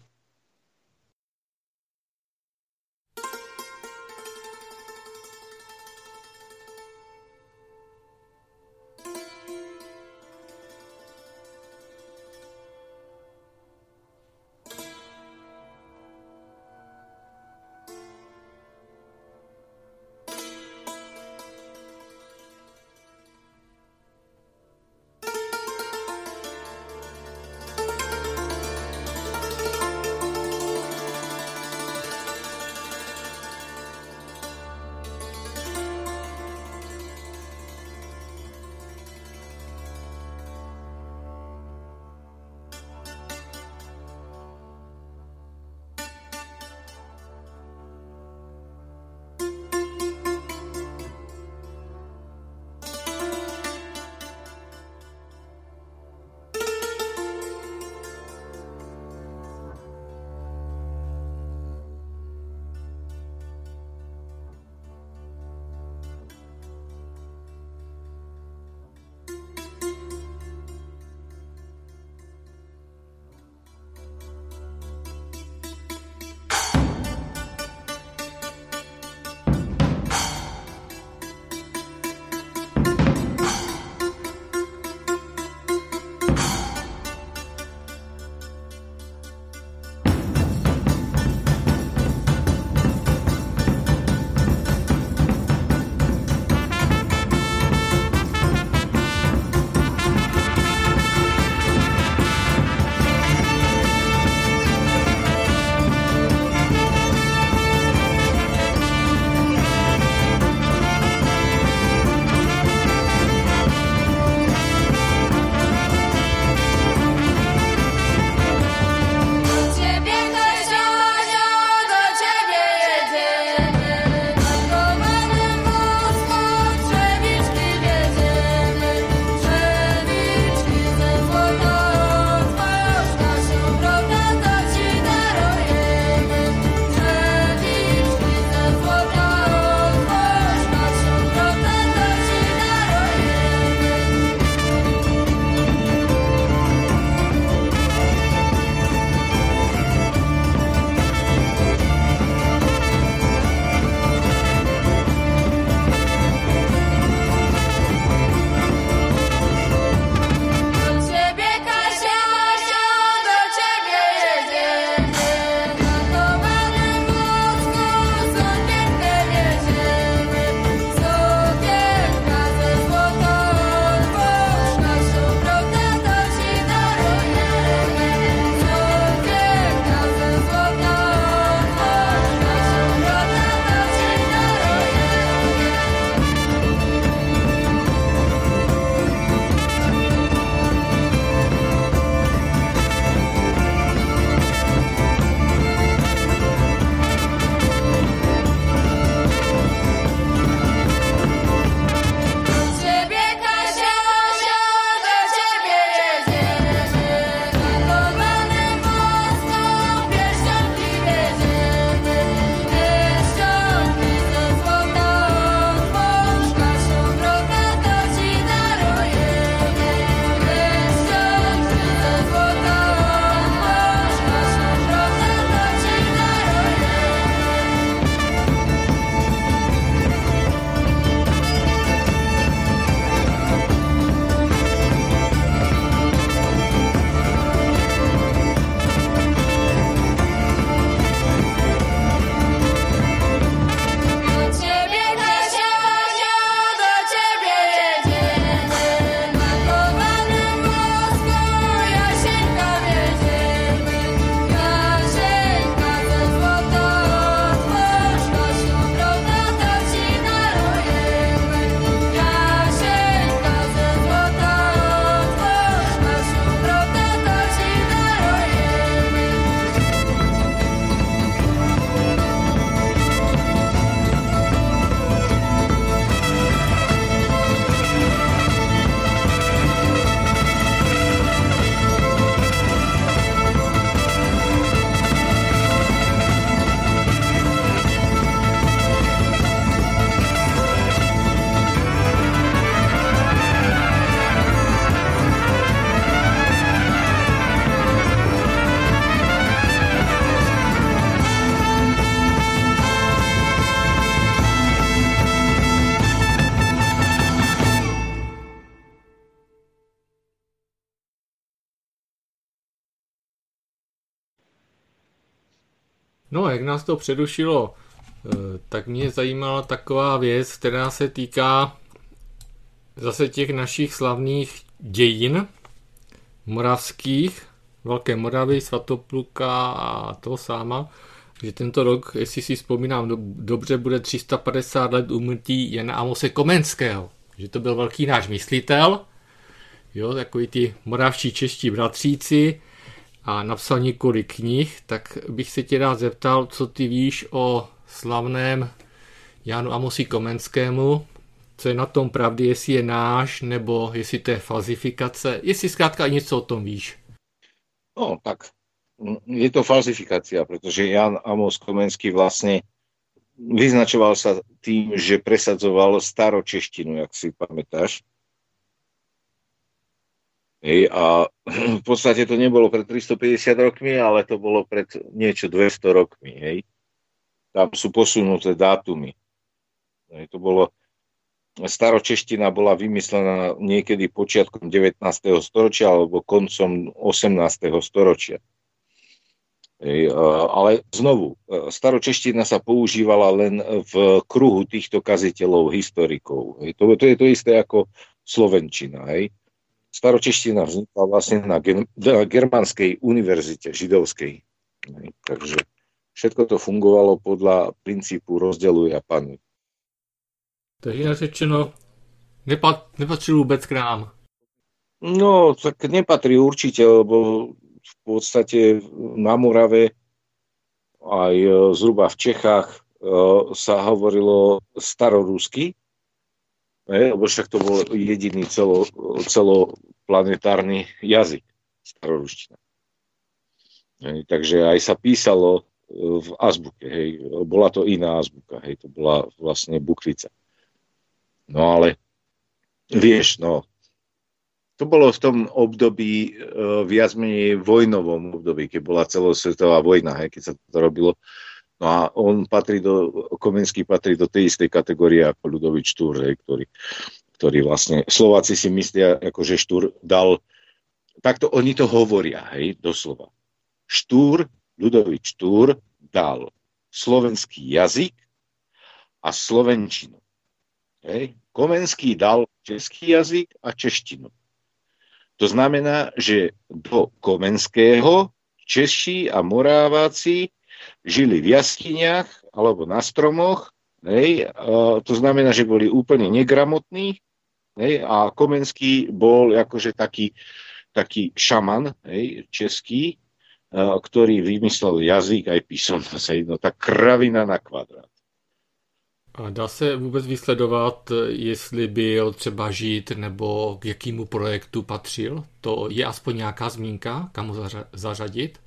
No, jak nás to přerušilo, tak mě zajímala taková věc, která se týká zase těch našich slavných dějin moravských, Velké Moravy, Svatopluka a toho sáma, že tento rok, jestli si vzpomínám dobře, bude 350 let úmrtí Jana Amose Komenského. Že to byl velký náš myslitel, jo, takový ty moravští čeští bratříci, a napsal několik knih, tak bych se tě rád zeptal, co ty víš o slavném Janu Amosi Komenskému, co je na tom pravdy, jestli je náš, nebo jestli to je falzifikace, jestli zkrátka něco o tom víš. No, tak je to falzifikácia, pretože Jan Amos Komenský vlastne vyznačoval sa tým, že presadzoval staročeštinu, jak si pamätáš. A v podstate to nebolo pred 350 rokmi, ale to bolo pred niečo 200 rokmi. Hej. Tam sú posunuté dátumy. To bolo, staročeština bola vymyslená niekedy počiatkom 19. storočia alebo koncom 18. storočia. Ale znovu, staročeština sa používala len v kruhu týchto kaziteľov, historikov. To je to isté ako slovenčina. Hej. Staročeština vznikla vlastne na Germánskej univerzite židovskej. Takže všetko to fungovalo podľa princípu rozdeľuj a panuj. Takže řečeno, nepatří vôbec k nám. No, tak nepatrí určite, lebo v podstate na Morave aj zhruba v Čechách sa hovorilo starorusky, lebo však to bol jediný celoplanetárny jazyk, staroruština. Takže aj sa písalo v azbuke, hej. Bola to iná azbuka, hej. To bola vlastne bukvica. No ale vieš, no, to bolo v tom období viac menej vojnovom období, keď bola celosvetová vojna, hej, keď sa to robilo. No a Komenský patrí do tej istej kategórie ako Ľudovít Štúr, ktorý vlastne, Slováci si myslia, ako že Štúr dal, takto oni to hovoria, hej, doslova. Ľudovít Štúr dal slovenský jazyk a slovenčinu. Hej. Komenský dal český jazyk a češtinu. To znamená, že do Komenského Češi a Moráváci žili v jaskyniach alebo na stromoch, hej, to znamená, že boli úplne negramotní, hej, a Komenský bol akože taký šaman, hej, český, ktorý vymyslel jazyk aj písomnosť, no tá kravina na kvadrát. A dá se vůbec vysledovat, jestli byl třeba žid nebo k jakému projektu patřil? To je aspoň nějaká zmínka, kam ho zařadit?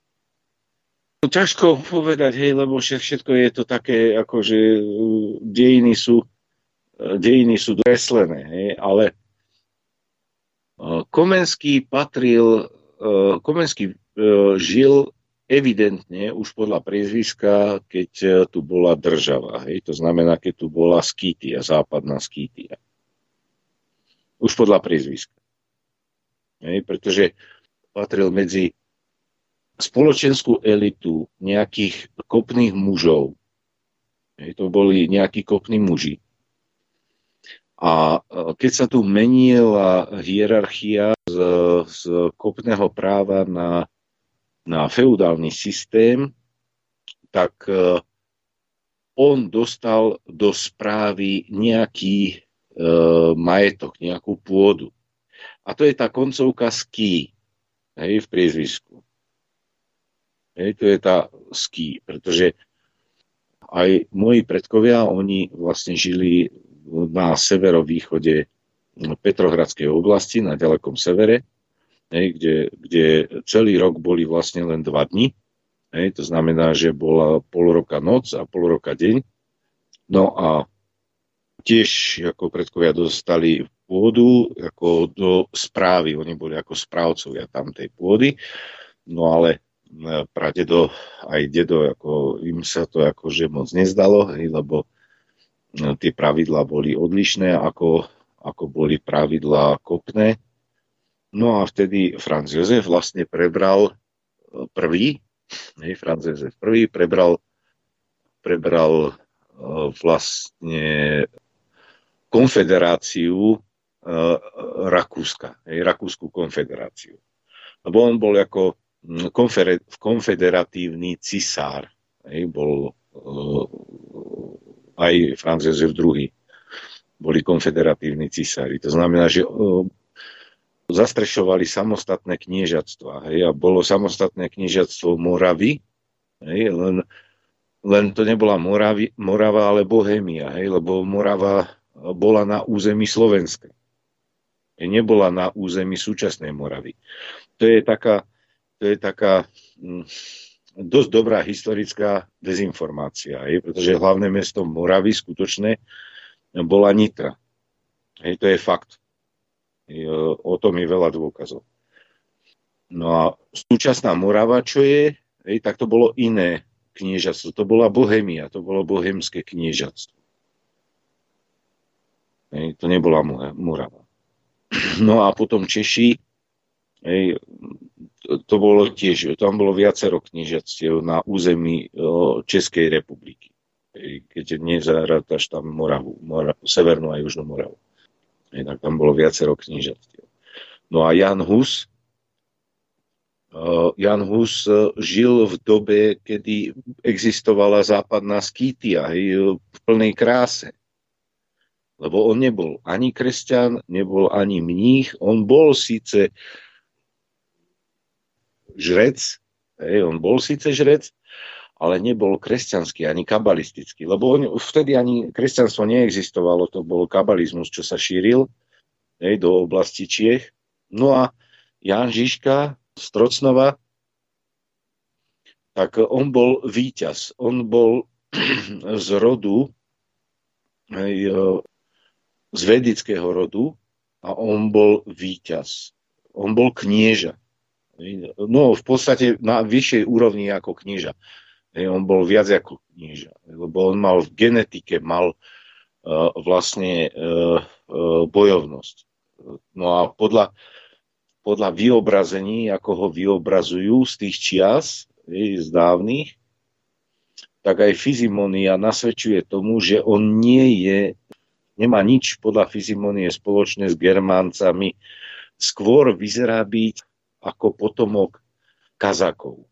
Ťažko povedať, hej, lebo všetko je to také, akože dejiny sú dokreslené, hej, ale Komenský žil evidentne už podľa priezviska, keď tu bola država, hej, to znamená, keď tu bola Skýtia, západná Skýtia. Už podľa priezviska. Hej, pretože patril medzi spoločenskú elitu nejakých kopných mužov. To boli nejakí kopní muži. A keď sa tu menila hierarchia z kopného práva na feudálny systém, tak on dostal do správy nejaký majetok, nejakú pôdu. A to je tá koncovka ský, hej, v priezvisku. Hej, to je tá ský, pretože aj moji predkovia, oni vlastne žili na severovýchode Petrohradskej oblasti, na ďalekom severe, hej, kde celý rok boli vlastne len 2 dni. Hej, to znamená, že bola pol roka noc a pol roka deň. No a tiež ako predkovia dostali pôdu ako do správy. Oni boli ako správcovia tamtej pôdy. No ale pradedo aj dedo, ako im sa to akože moc nezdalo, hej, lebo tie pravidlá boli odlišné, ako boli pravidlá kopné. No a vtedy Franz Josef vlastne prebral prvý Franz Josef I prebral vlastne konfederáciu Rakúska, Rakúsku konfederáciu. Lebo on bol ako konfederatívny cisár. Bol aj Franz Josef II. Boli konfederatívni cisári. To znamená, že zastrešovali samostatné kniežatstva. A bolo samostatné kniežatstvo Moravy, len to nebola Morava, ale Bohémia, lebo Morava bola na území Slovenska. Nebola na území súčasnej Moravy. To je taká dosť dobrá historická dezinformácia, pretože hlavné mesto Moravy skutočné bola Nitra. To je fakt. O tom je veľa dôkazov. No a súčasná Morava, čo je, tak to bolo iné kniežatstvo. To bola Bohémia, to bolo bohémske kniežatstvo. To nebola Morava. No a potom Češi, to bolo tiež, tam bolo viacero kniežatstiev na území Českej republiky. Keď nezarátaš tam Moravu, Severnú a Južnú Moravu. Tak tam bolo viacero kniežatstiev. No a Jan Hus žil v dobe, kedy existovala západná Skýtia v plnej kráse. Lebo on nebol ani kresťan, nebol ani mních, on bol síce žrec, ale nebol kresťanský ani kabalistický, lebo vtedy ani kresťanstvo neexistovalo, to bol kabalizmus, čo sa šíril do oblasti Čiech. No a Ján Žižka z Trocnova, tak on bol víťaz, on bol z rodu, z vedického rodu a on bol víťaz. On bol knieža. No v podstate na vyššej úrovni ako knieža. On bol viac ako knieža, lebo on mal v genetike vlastne bojovnosť. No a podľa vyobrazení, ako ho vyobrazujú z tých čias, z dávnych, tak aj Fizimonia nasvedčuje tomu, že on nemá nič podľa Fizimonie spoločné s Germáncami. Skôr vyzerá byť ako potomok Kazakov.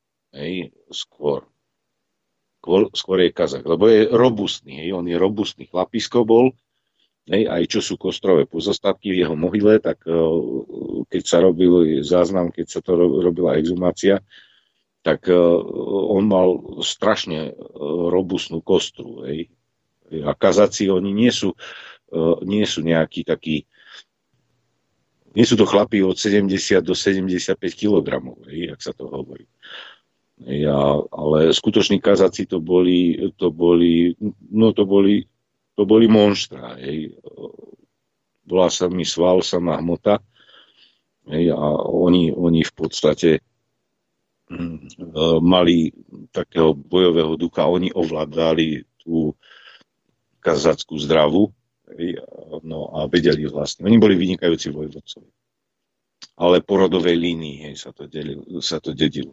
Skôr je Kazak, lebo je robustný. On je robustný chlapisko bol, aj čo sú kostrové pozostatky v jeho mohyle, tak keď sa robil záznam, keď sa to robila exhumácia, tak on mal strašne robustnú kostru. A Kazaci, oni nie sú nejakí takí, nie sú to chlapi od 70 do 75 kg, jak sa to hovorí. Ale skutoční Kazaci to boli monštra. Bola samý sval, samá hmota. A oni v podstate mali takého bojového ducha. Oni ovládali tú kazackú zdravu, no a vedeli vlastne. Oni boli vynikajúci vojvodcovia. Ale po rodovej línii sa to dedilo.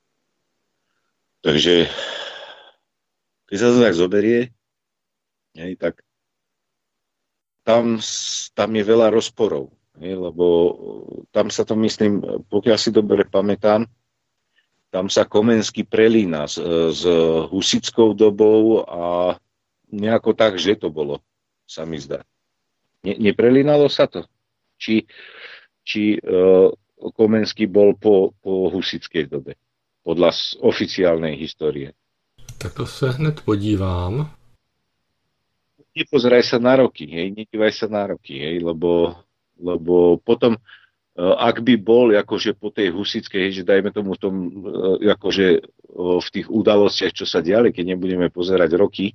Takže keď sa to tak zoberie, tak tam je veľa rozporov, lebo tam sa to myslím, pokiaľ si dobre pamätám, tam sa Komenský prelína s husitskou dobou a nejako tak, že to bolo, sa mi zdá. Neprelínalo sa to? Či Komenský bol po husitskej dobe, podľa oficiálnej histórie? Tak to se hned podívám. Nepozeraj sa na roky, nedívaj sa na roky, lebo potom, ak by bol akože po tej husitskej, že dajme tomu akože v tých udalostiach, čo sa diali, keď nebudeme pozerať roky,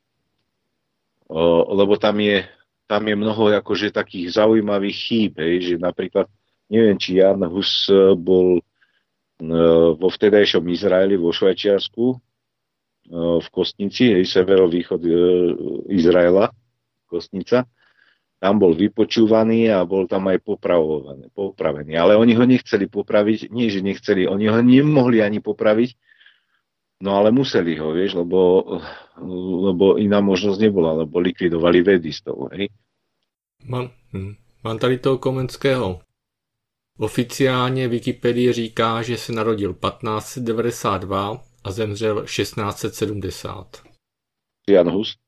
lebo tam je mnoho akože takých zaujímavých chýb, že napríklad, neviem, či Jan Hus bol vo vtedajšom Izraeli, vo Švajčiarsku, v Kostnici, severovýchod Izraela, Kostnica. Tam bol vypočúvaný a bol tam aj popravený. Ale oni ho nechceli popraviť, nie že nechceli, oni ho nemohli ani popraviť, No ale museli ho, vieš, lebo iná možnosť nebola, lebo likvidovali vedistov, hej. Mám tady toho Komenského. Oficiálně Wikipedie říká, že se narodil 1592 a zemřel 1670. Jan Hus.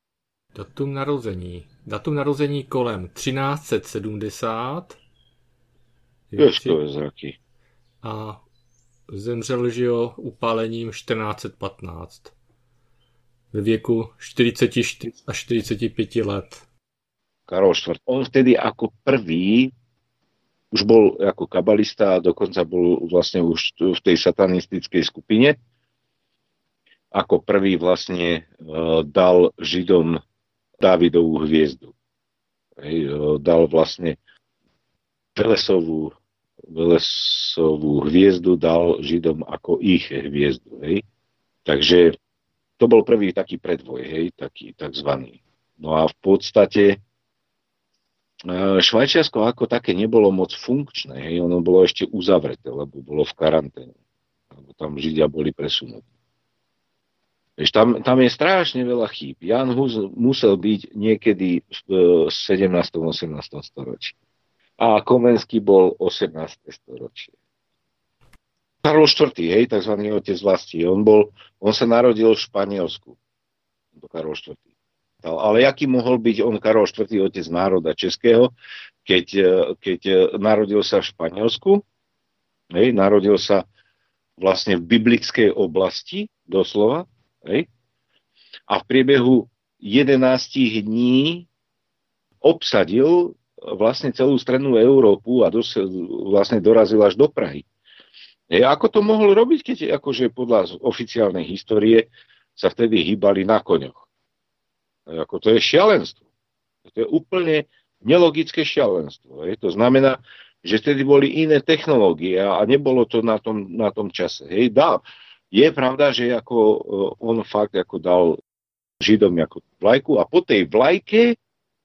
Datum narození kolem 1370. Ježko je zraky. A zemřel, že jo, upálením 1415. Ve věku 44 až 45 let. Karol IV. On vtedy ako prvý už bol ako kabalista a dokonca bol vlastne už v tej satanistickej skupine. Ako prvý vlastne dal Židom Dávidovú hviezdu. Dal vlastne Velesovú hviezdu dal Židom ako ich hviezdu. Hej. Takže to bol prvý taký predvoj, hej, taký takzvaný. No a v podstate Švajčiarsko ako také nebolo moc funkčné, hej, ono bolo ešte uzavreté, lebo bolo v karanténe, lebo tam Židia boli presunutí. Tam je strašne veľa chýb. Jan Hus musel byť niekedy v 17. 18. storočí. A Komenský bol 18. storočie. Karol IV., hej, takzvaný otec vlasti, on sa narodil v Španielsku. Karol IV. Ale aký mohol byť on Karol IV. Otec národa českého, keď narodil sa v Španielsku, hej, narodil sa vlastne v biblickej oblasti, doslova, hej, a v priebehu 11 dní obsadil vlastne celú strednú Európu a vlastne dorazil až do Prahy. Ako to mohol robiť, keď akože podľa oficiálnej histórie sa vtedy hýbali na koňoch? Ako to je šialenstvo. To je úplne nelogické šialenstvo. To znamená, že vtedy boli iné technológie a nebolo to na tom čase. Je pravda, že ako on fakt ako dal Židom ako vlajku a po tej vlajke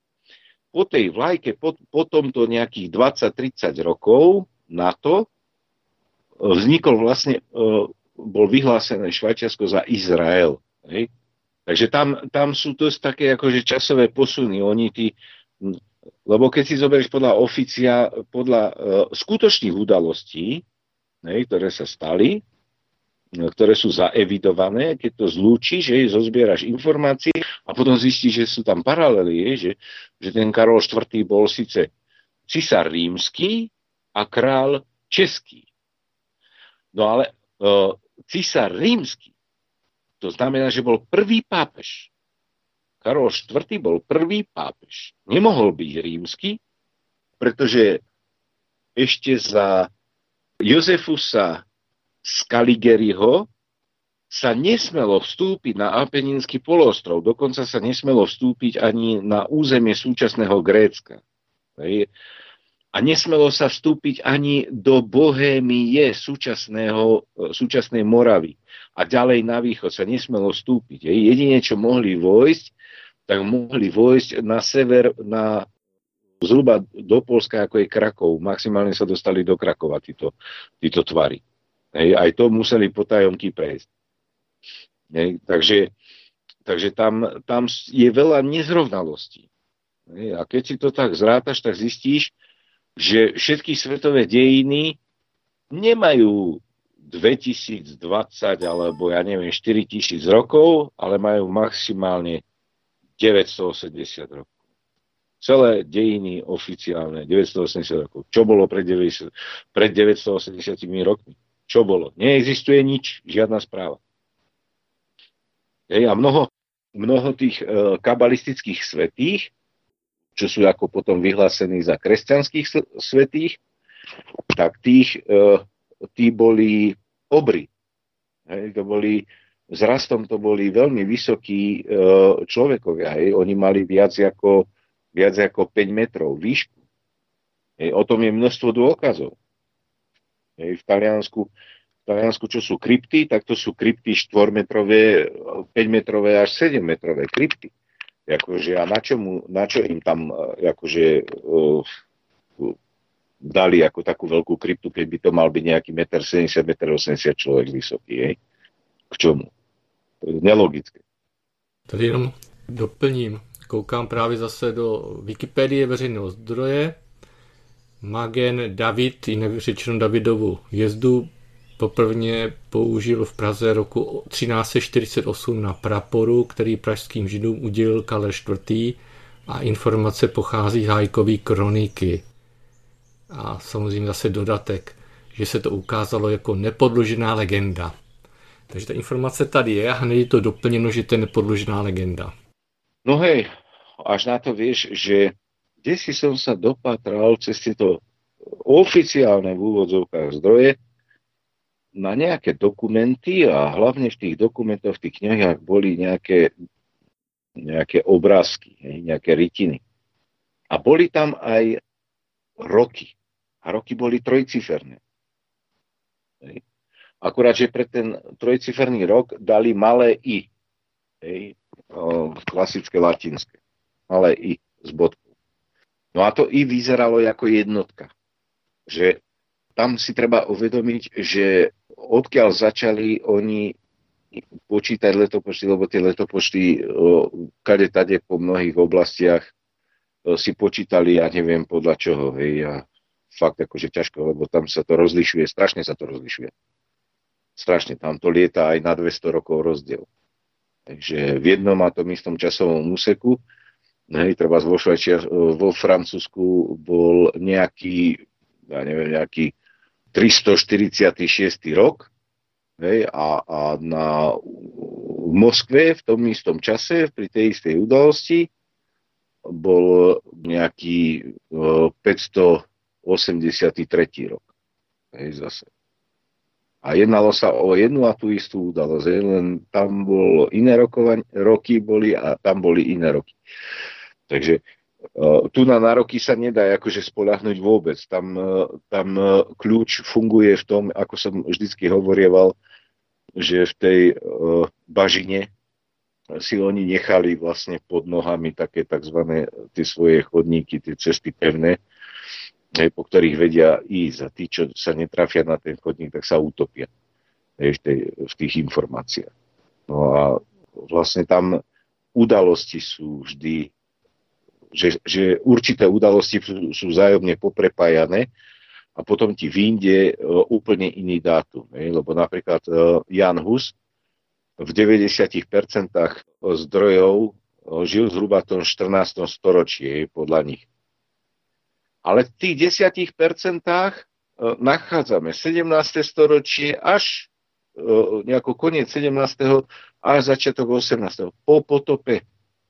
po tomto nejakých 20-30 rokov na to vznikol vlastne, bol vyhlásené Švajčiarsko za Izrael. Hej? Takže tam sú dosť také akože časové posuny. Lebo keď si zoberieš podľa skutočných udalostí, ktoré sa stali, ktoré sú zaevidované, keď to zlúčiš, zozbieraš informácie a potom zistíš, že sú tam paralely, že ten Karol IV. Bol síce cisár rímsky a král český. No ale cisár rímsky, to znamená, že bol prvý pápež. Karol IV. Bol prvý pápež. Nemohol byť rímsky, pretože ešte za Jozefusa Scaligeriho sa nesmelo vstúpiť na Apenínsky poloostrov. Dokonca sa nesmelo vstúpiť ani na územie súčasného Grécka. A nesmelo sa vstúpiť ani do Bohémie súčasnej Moravy. A ďalej na východ sa nesmelo vstúpiť. Jedine, čo mohli vojsť, tak mohli vojsť na sever, zhruba do Poľska, ako je Krakov. Maximálne sa dostali do Krakova títo tvary. Aj to museli potajomky prejsť. Takže tam je veľa nezrovnalostí. A keď si to tak zrátaš, tak zistíš, že všetky svetové dejiny nemajú 2020 alebo ja neviem 4000 rokov, ale majú maximálne 980 rokov. Celé dejiny oficiálne 980 rokov. Čo bolo pred 980 rokmi? Čo bolo? Neexistuje nič, žiadna správa. A mnoho tých kabalistických svätých, čo sú ako potom vyhlásení za kresťanských svätých, tak tí boli obry. Vzrastom to boli veľmi vysokí človekovia. Oni mali viac ako 5 metrov výšku. O tom je množstvo dôkazov. V Taliansku, čo sú krypty, tak to sú krypty 4-metrové, 5-metrové až 7-metrové krypty. Akože, a na čo im tam akože, dali ako takú veľkú kryptu, keď by to mal byť nejaký 1,70 m, 1,80 m človek vysoký. K čomu? To je nelogické. Tady jenom doplním. Koukám právě zase do Wikipedie veřejného zdroje. Magen David, jinak řečeno Davidovu jezdu, poprvně použil v Praze roku 1348 na praporu, který pražským židům udělil Karel IV. A informace pochází z Hájkovy kroniky. A samozřejmě zase dodatek, že se to ukázalo jako nepodložená legenda. Takže ta informace tady je a hned je to doplněno, že to je nepodložená legenda. No hej, až na to vieš, že kdesi som sa dopatral cez tieto oficiálne v úvodzovkách zdroje na nejaké dokumenty a hlavne v tých dokumentoch, v tých knihách boli nejaké obrázky, nejaké rytiny. A boli tam aj roky. A roky boli trojciferné. Akurát, že pre ten trojciferný rok dali malé i. Klasické latinské. Malé i s bodkou. No a to i vyzeralo ako jednotka. Že tam si treba uvedomiť, že odkiaľ začali oni počítať letopočty, lebo tie letopočty kade-tade po mnohých oblastiach si počítali, ja neviem podľa čoho, hej, a fakt akože ťažko, lebo tam sa to rozlišuje, strašne sa to rozlišuje. Strašne, tam to lieta aj na 200 rokov rozdiel. Takže v jednom a tom istom časovom úseku, hej, treba vo Francúzsku bol nejaký 346. rok, hej, a v Moskve v tom istom čase, pri tej istej udalosti, bol nejaký 583. rok. Hej, zase. A jednalo sa o jednu a tú istú udalosť. Len tam bolo iné roky boli a tam boli iné roky. Takže tu na roky sa nedá akože spoľahnúť vôbec. Tam kľúč funguje v tom, ako som vždycky hovorieval, že v tej bažine si oni nechali vlastne pod nohami také takzvané tie svoje chodníky, tie cesty pevné, po ktorých vedia ísť. A tí, čo sa netrafia na ten chodník, tak sa utopia v tých informáciách. No a vlastne tam udalosti sú vždy, že určité udalosti sú vzájomne poprepájané a potom ti vyjde úplne iný dátum. Lebo napríklad Jan Hus v 90% zdrojov žil zhruba v tom 14. storočí, podľa nich. Ale v tých 10% nachádzame 17. storočie až nejako koniec 17. až začiatok 18. Po potope.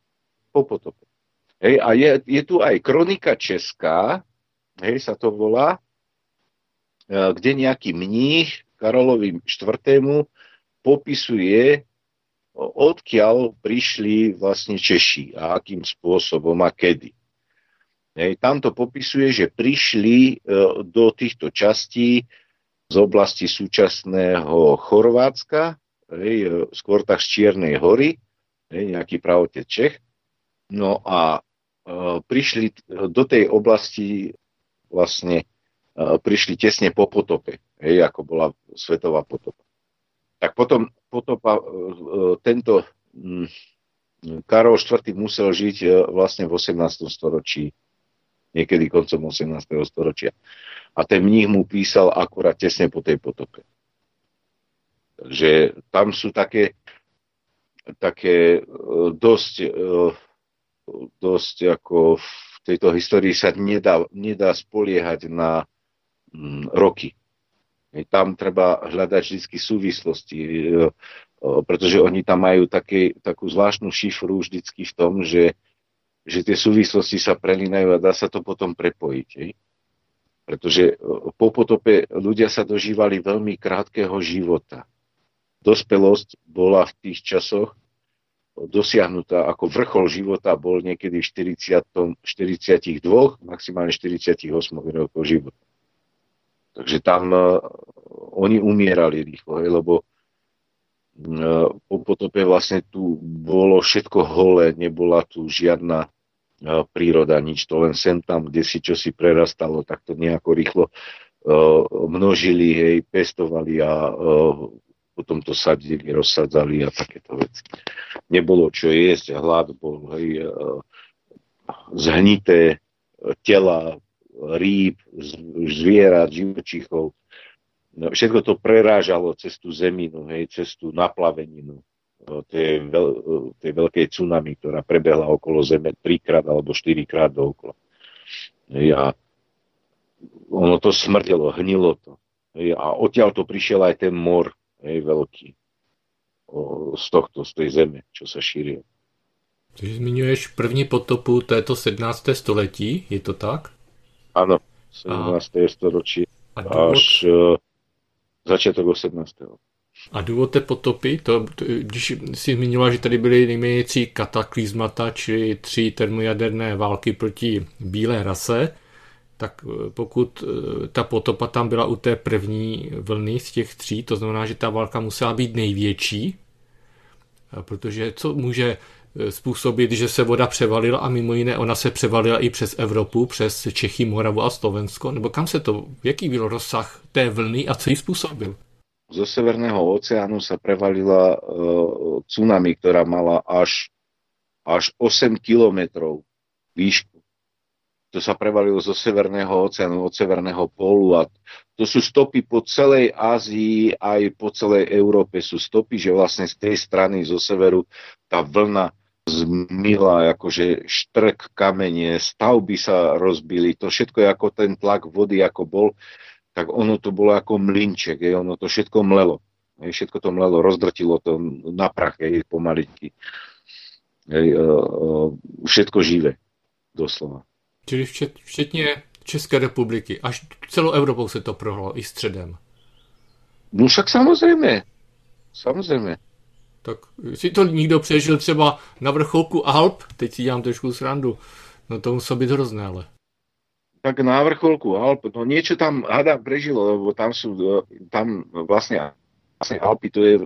Hej, a je tu aj kronika česká, hej, sa to volá, kde nejaký mních Karolovi IV. Popisuje, odkiaľ prišli vlastne Češi a akým spôsobom a kedy. Hej, tam to popisuje, že prišli do týchto častí z oblasti súčasného Chorvátska, hej, skôr tak z Čiernej hory, hej, nejaký pravotec Čech. No a prišli do tej oblasti vlastne prišli tesne po potope, hej, ako bola svetová potopa. Tak potom potopa tento Karol IV. Musel žiť vlastne v 18. storočí, niekedy koncom 18. storočia. A ten mních mu písal akurát tesne po tej potope. Takže tam sú také dosť ako v tejto histórii sa nedá spoliehať na roky. Tam treba hľadať vždy súvislosti, pretože oni tam majú takú zvláštnu šifru vždycky v tom, že tie súvislosti sa prelínajú a dá sa to potom prepojiť. Pretože po potope ľudia sa dožívali veľmi krátkeho života. Dospelosť bola v tých časoch dosiahnutá, ako vrchol života bol niekedy v 42, maximálne 48 rokov života. Takže tam oni umierali rýchlo, lebo po potope vlastne tu bolo všetko holé, nebola tu žiadna príroda, nič, to len sem tam, kde si čo si prerastalo, tak to nejako rýchlo množili, hej, pestovali a potom to sadili, rozsadzali a takéto veci. Nebolo čo jesť, hlad bol, hej, zhnité tela rýb, zvierat, živočíchov. No, všetko to prerážalo cez tú zeminu, hej, cez tú naplaveninu. Tej veľkej tsunami, ktorá prebehla okolo Zeme 3-krát alebo 4-krát dookola. A ono to smrdelo, hnilo to. A odtiaľ to prišiel aj ten mor, veľký, z tej zeme, čo sa šíril. Ty zmiňuješ první potopu této 17. století, je to tak? Áno, 17. storočí až začátek 18. A důvod té potopy, když si zmiňoval, že tady byly nejmenší kataklizmata, či 3 termojaderné války proti bílé rase, tak pokud ta potopa tam byla u té první vlny z těch 3, to znamená, že ta válka musela být největší, protože co může způsobit, že se voda převalila a mimo jiné ona se převalila i přes Evropu, přes Čechy, Moravu a Slovensko, nebo kam se to, jaký byl rozsah té vlny a co ji způsobil? Zo Severného oceánu sa prevalila tsunami, ktorá mala až 8 kilometrov výšku. To sa prevalilo zo Severného oceánu, od Severného pólu a to sú stopy po celej Ázii, aj po celej Európe sú stopy, že vlastne z tej strany zo severu tá vlna zmila, akože štrk, kamene, stavby sa rozbili, to všetko je ako ten tlak vody, ako bol, tak ono to bolo ako mlynček, ono to všetko mlelo. Všetko to mlelo, rozdrtilo to na prach, pomaličky. Všetko živé, doslova. Čili včetně České republiky, až celou Evropou se to prohlo, i středem. No však samozřejmě. Tak si to někdo přežil třeba na vrcholku Alp, teď si dělám trošku srandu, no to muselo být hrozné, ale. Tak na vrcholku Alp, no niečo tam hádam prežilo, lebo tam vlastne Alpy, to je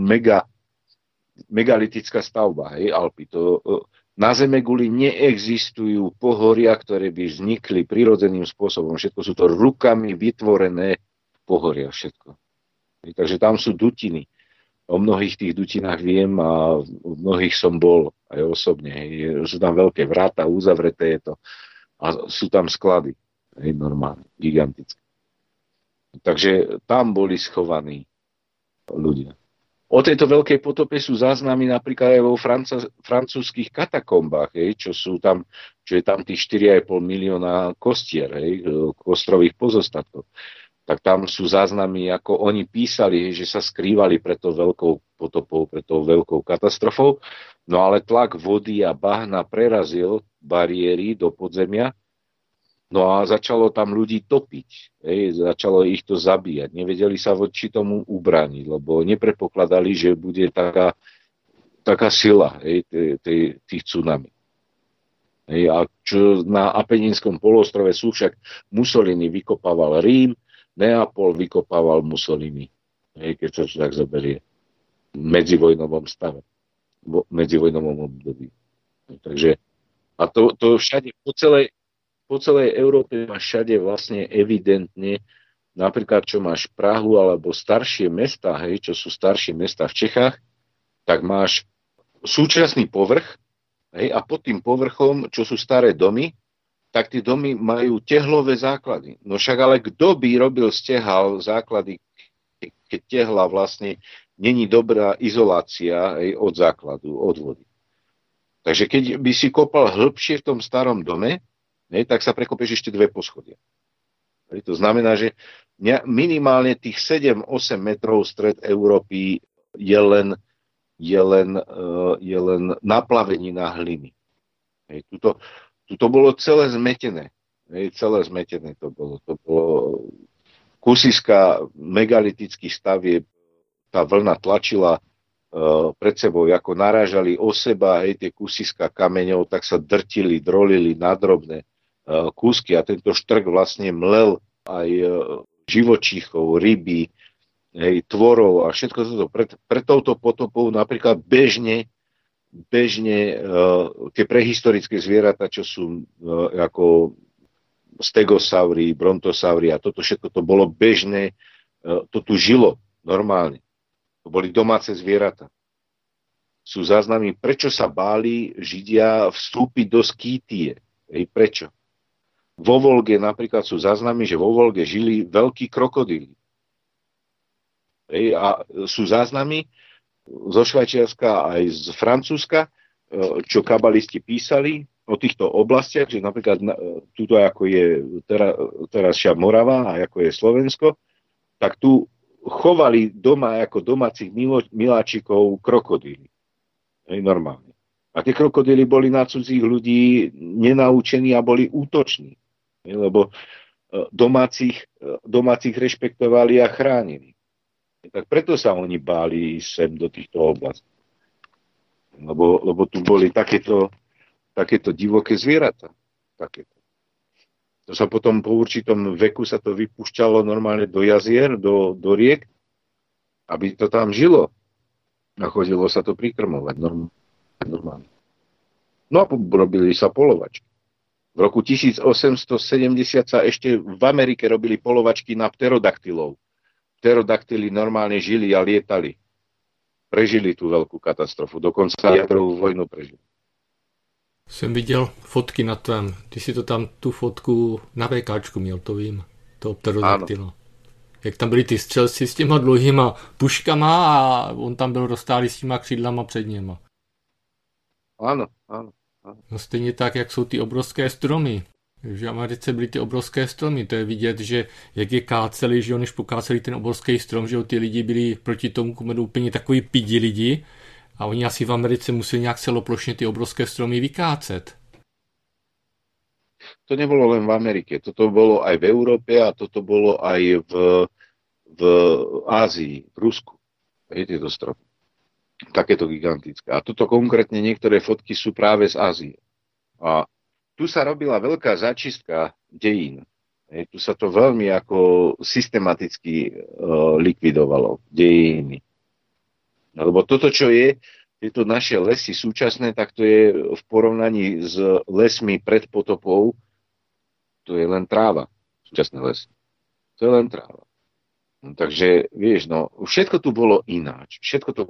megalitická stavba, hej, Alpy. Na Zemeguli neexistujú pohoria, ktoré by vznikli prirodzeným spôsobom. Všetko sú to rukami vytvorené pohoria, všetko. Hej, takže tam sú dutiny. O mnohých tých dutinách viem a v mnohých som bol aj osobne. Hej. Sú tam veľké vráta, uzavreté je to. A sú tam sklady, normálne, gigantické. Takže tam boli schovaní ľudia. O tejto veľkej potope sú záznamy napríklad aj vo francúzskych katakombách, čo je tam tých 4,5 milióna kostier, kostrových pozostatkov. Tak tam sú záznamy, ako oni písali, že sa skrývali pred tou veľkou potopou, pred tou veľkou katastrofou. No ale tlak vody a bahna prerazil bariéry do podzemia, no a začalo tam ľudí topiť, začalo ich to zabíjať. Nevedeli sa voči tomu ubrániť, lebo nepredpokladali, že bude taká sila tých tsunami. A čo na Apeninskom poloostrove sú však Mussolini vykopával Rím, Neapol vykopával Mussolini, keď sa to tak zoberie, v medzivojnovom stave, v medzivojnovom období. Takže a to všade po celej Európe máš všade vlastne evidentne, napríklad čo máš Prahu alebo staršie mesta, čo sú staršie mesta v Čechách, tak máš súčasný povrch, a pod tým povrchom, čo sú staré domy, tak tie domy majú tehlové základy. No však ale kto by stehal základy, keď tehla vlastne není dobrá izolácia od základu, od vody. Takže keď by si kopal hĺbšie v tom starom dome, tak sa prekopeš ešte 2 poschodia. To znamená, že minimálne tých 7-8 metrov stred Európy je len naplavenina hliny. Tuto bolo celé zmetené. Celé zmetené to bolo. To bolo kusiska megalitických stavieb. Tá vlna tlačila pred sebou, ako narážali o seba, tie kusiska kameňov, tak sa drtili, drolili na drobné kúsky a tento štrk vlastne mlel aj živočíchov, ryby, tvorov a všetko toto. Pred touto potopou napríklad bežne tie prehistorické zvieratá, čo sú ako stegosaury, brontosaury a toto všetko to bolo bežné, to tu žilo normálne. To boli domáce zvieratá. Sú záznamy, prečo sa báli Židia vstúpiť do Skýtie. Prečo? Vo Volge napríklad sú záznamy, že vo Volge žili veľkí krokodíly. A sú záznamy zo Švajčiarska aj z Francúzska, čo kabalisti písali o týchto oblastiach, že napríklad tuto ako je terajšia Morava a ako je Slovensko, tak tu chovali doma ako domácich miláčikov krokodíly. Normálne. A tie krokodíly boli na cudzích ľudí nenaučení a boli útoční. Lebo domácich rešpektovali a chránili. Tak preto sa oni báli sem do týchto oblastí. Lebo tu boli takéto divoké zvieratá. Takéto. To sa potom po určitom veku sa to vypúšťalo normálne do jazier, do riek, aby to tam žilo. A chodilo sa to prikrmovať normálne. No a robili sa polovačky. V roku 1870 sa ešte v Amerike robili polovačky na pterodaktylov. Pterodaktyly normálne žili a lietali. Prežili tú veľkú katastrofu. Dokonca jadrovú vojnu prežili. Jsem viděl fotky na tvém. Ty si to tam, tu fotku na VKčku měl, to vím. To pterodaktyla. Jak tam byli ty střelci s těma dlouhýma puškama a on tam byl rozstálý s těma křídlama před něma. Ano. No stejně tak, jak jsou ty obrovské stromy. V Americe byly ty obrovské stromy. To je vidět, že jak je káceli, že než pokáceli ten obrovský strom, že ty lidi byli proti tomu kmedu úplně takový pidi lidi a oni asi v Americe museli nějak celoplošně ty obrovské stromy vykácet. To nebolo len v Amerike, toto bolo aj v Európe a toto bolo aj v Ázii, v Rusku. Tieto stromy. Takéto gigantické. A toto konkrétne niektoré fotky sú práve z Ázie. A tu sa robila veľká začistka dejín. Tu sa to veľmi ako systematicky likvidovalo, dejiny. Lebo toto, čo je, tieto naše lesy súčasné, tak to je v porovnaní s lesmi pred potopou, to je len tráva, súčasné lesy. To je len tráva. No, takže, vieš, no, všetko tu bolo ináč.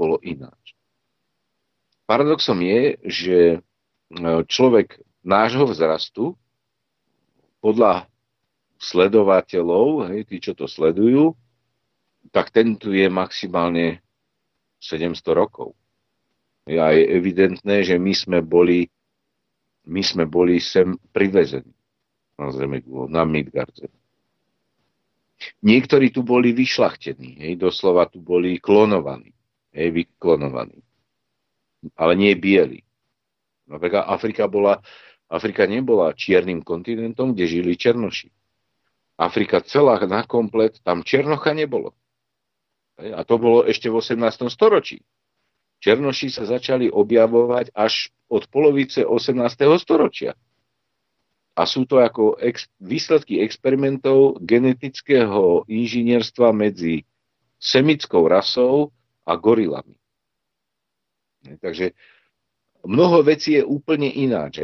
Paradoxom je, že človek nášho vzrastu, podľa sledovateľov, tí, čo to sledujú, tak ten tu je maximálne 700 rokov. A je evidentné, že my sme boli sem privezení na Zemegulu, na Midgardze. Niektorí tu boli vyšľachtení, doslova tu boli klonovaní, vyklonovaní. Ale nie bieli. Napríklad Afrika nebola čiernym kontinentom, kde žili černoši. Afrika celá na komplet, tam černocha nebolo. A to bolo ešte v 18. storočí. Černoši sa začali objavovať až od polovice 18. storočia. A sú to ako výsledky experimentov genetického inžinierstva medzi semitskou rasou a gorilami. Takže mnoho vecí je úplne ináč.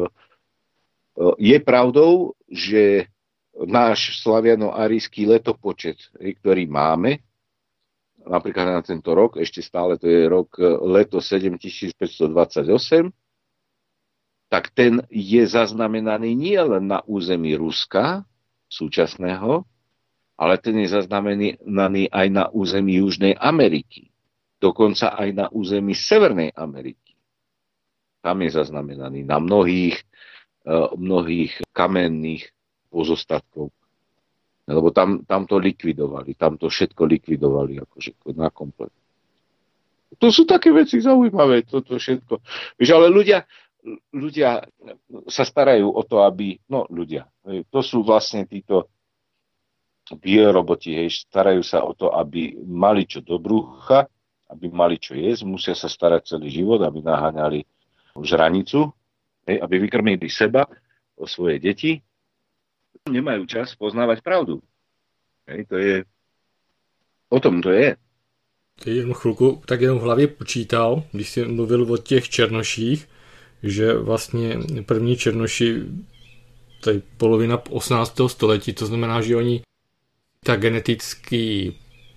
Je pravdou, že náš slaviano-arijský letopočet, ktorý máme, napríklad na tento rok, ešte stále to je leto 7528, tak ten je zaznamenaný nie len na území Ruska súčasného, ale ten je zaznamenaný aj na území Južnej Ameriky. Dokonca aj na území Severnej Ameriky. Tam je zaznamenaný na mnohých kamenných pozostatkov. Lebo tam to likvidovali, tam to všetko likvidovali akože na komplet. To sú také veci zaujímavé, toto všetko. Víš, ale ľudia sa starajú o to, aby... to sú vlastne títo bioroboti, starajú sa o to, aby mali čo do brúcha, aby mali čo jesť, musia sa starať celý život, aby naháňali žranicu, aby vykrmili seba, o svoje deti. Nemajú čas poznávať pravdu. To je... O tom to je. Jednu chvilku tak jenom v hlavě počítal, když jsi mluvil o těch černoších, že vlastně první černoši, to je polovina 18. století, to znamená, že oni tak genetický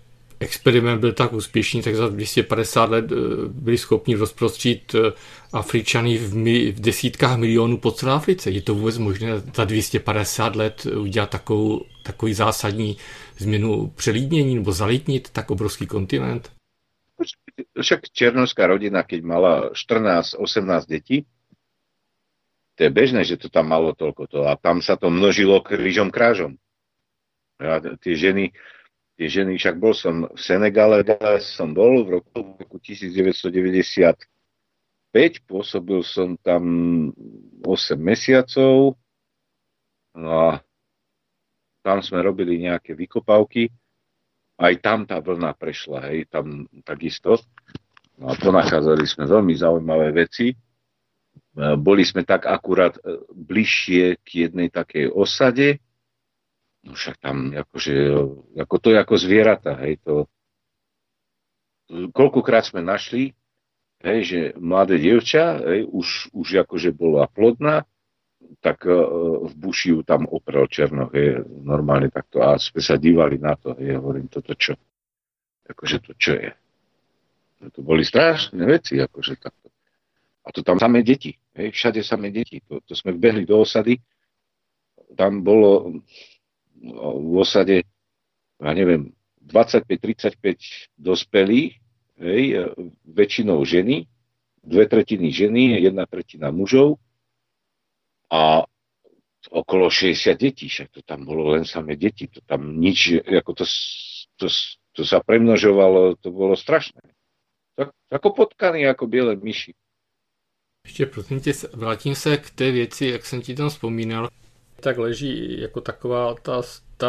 experiment byl tak úspěšný, tak za 250 let byli schopni rozprostřít Afričany v desítkách milionů po celé Africe. Je to vůbec možné za 250 let udělat takový zásadní změnu přelídnění nebo zalidnit tak obrovský kontinent? Však černošská rodina, keď mala 14-18 detí, to je bežné, že to tam malo toľko to. A tam sa to množilo krížom krážom. A tie ženy, však bol som v Senegale, som bol v roku 1995, pôsobil som tam 8 mesiacov, no a tam sme robili nejaké vykopávky, aj tam tá vlna prešla, hej, tam takisto. No a ponachádzali sme veľmi zaujímavé veci. Boli sme tak akurát bližšie k jednej takej osade, no však tam akože, ako to je ako zvieratá, hej, to koľkokrát sme našli, hej, že mladé dievča, hej, už akože bola plodná, tak v buši ju tam oprel černoch, hej, normálne takto, a sme sa dívali na to, hej, hovorím, toto čo? Akože to čo je? No, to boli strašné veci, akože takto. A to tam samé deti, hej, všade samé deti. To sme vbehli do osady, tam bolo v osade, ja neviem, 25-35 dospelých, hej, väčšinou ženy, 2/3 ženy, 1/3 mužov a okolo 60 detí, však to tam bolo len samé deti, to tam nič, ako to sa premnožovalo, to bolo strašné. Tak, ako potkaný, ako biele myši. Ještě prosím tě, vrátím se k té věci, jak jsem ti tam vzpomínal. Tak leží jako taková ta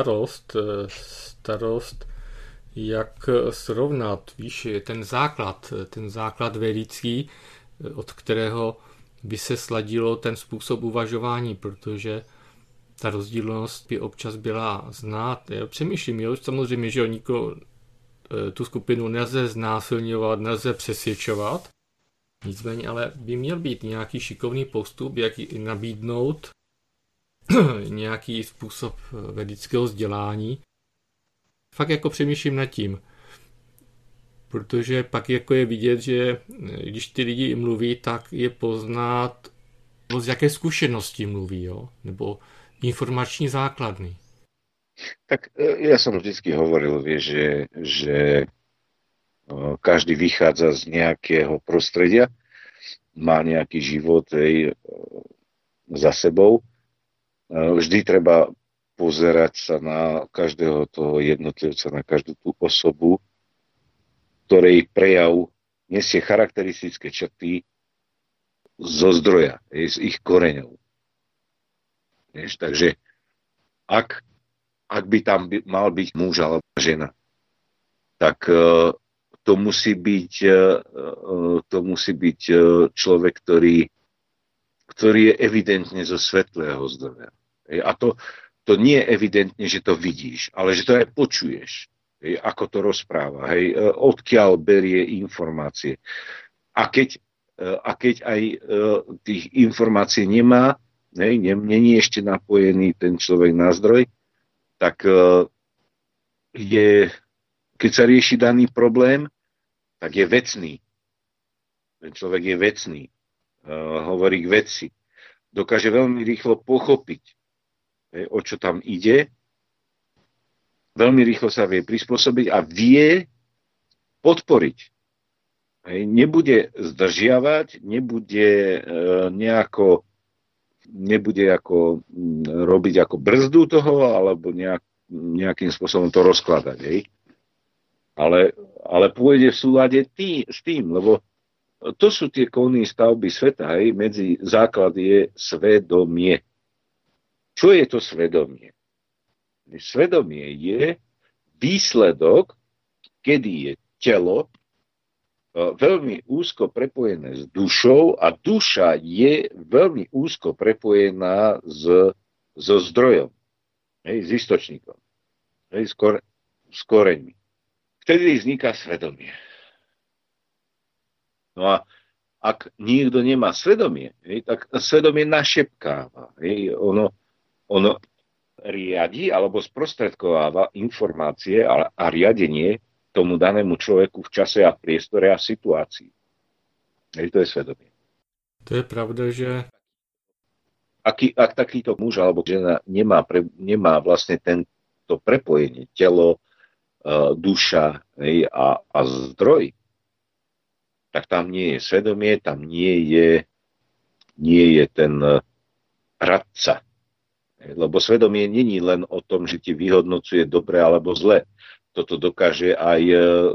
starost, jak srovnat, víš, ten základ vědický, od kterého by se sladilo ten způsob uvažování, protože ta rozdílnost by občas byla znát. Já přemýšlím, jo, samozřejmě, že nikoho tu skupinu nelze znásilňovat, nelze přesvědčovat, nicméně ale by měl být nějaký šikovný postup, jak nabídnout nějaký způsob vědeckého vzdělání. Fakt jako přemýšlím nad tím, protože pak jako je vidět, že když ty lidi mluví, tak je poznat, z jaké zkušenosti mluví, jo? Nebo informační základny. Tak ja som vždycky hovoril, vieš, že každý vychádza z nejakého prostredia, má nejaký život za sebou. Vždy treba pozerať sa na každého toho jednotlivca, na každú tú osobu, ktorej prejav nesie charakteristické črty zo zdroja, z ich koreňov. Vieš, takže ak by tam mal byť muž alebo žena, tak to musí byť človek, ktorý je evidentne zo svetlého zdroja. A to nie je evidentne, že to vidíš, ale že to aj počuješ, ako to rozpráva, odkiaľ berie informácie. A keď aj tých informácií nemá, není ešte napojený ten človek na zdroj, tak keď sa rieši daný problém, tak je vecný. Ten človek je vecný. Hovorí k veci. Dokáže veľmi rýchlo pochopiť, o čo tam ide. Veľmi rýchlo sa vie prispôsobiť a vie podporiť. Nebude zdržiavať, nebude ako robiť ako brzdu toho, alebo nejakým spôsobom to rozkladať. Ale pôjde v súlade s tým, lebo to sú tie kolné stavby sveta. Medzi základ je svedomie. Čo je to svedomie? Svedomie je výsledok, kedy je telo veľmi úzko prepojené s dušou a duša je veľmi úzko prepojená so zdrojom, s istočníkom, s koreňmi. Vtedy vzniká svedomie. No a ak niekto nemá svedomie, tak svedomie našepkáva. Ono riadi alebo sprostredkováva informácie a riadenie tomu danému človeku v čase a priestore a situácii. Hej, to je svedomie. To je pravda, že... Ak takýto muž alebo žena nemá vlastne tento prepojenie, telo, duša, hej, a zdroj, tak tam nie je svedomie, tam nie je ten radca. Lebo svedomie není len o tom, že ti vyhodnocuje dobre alebo zle. Toto dokáže aj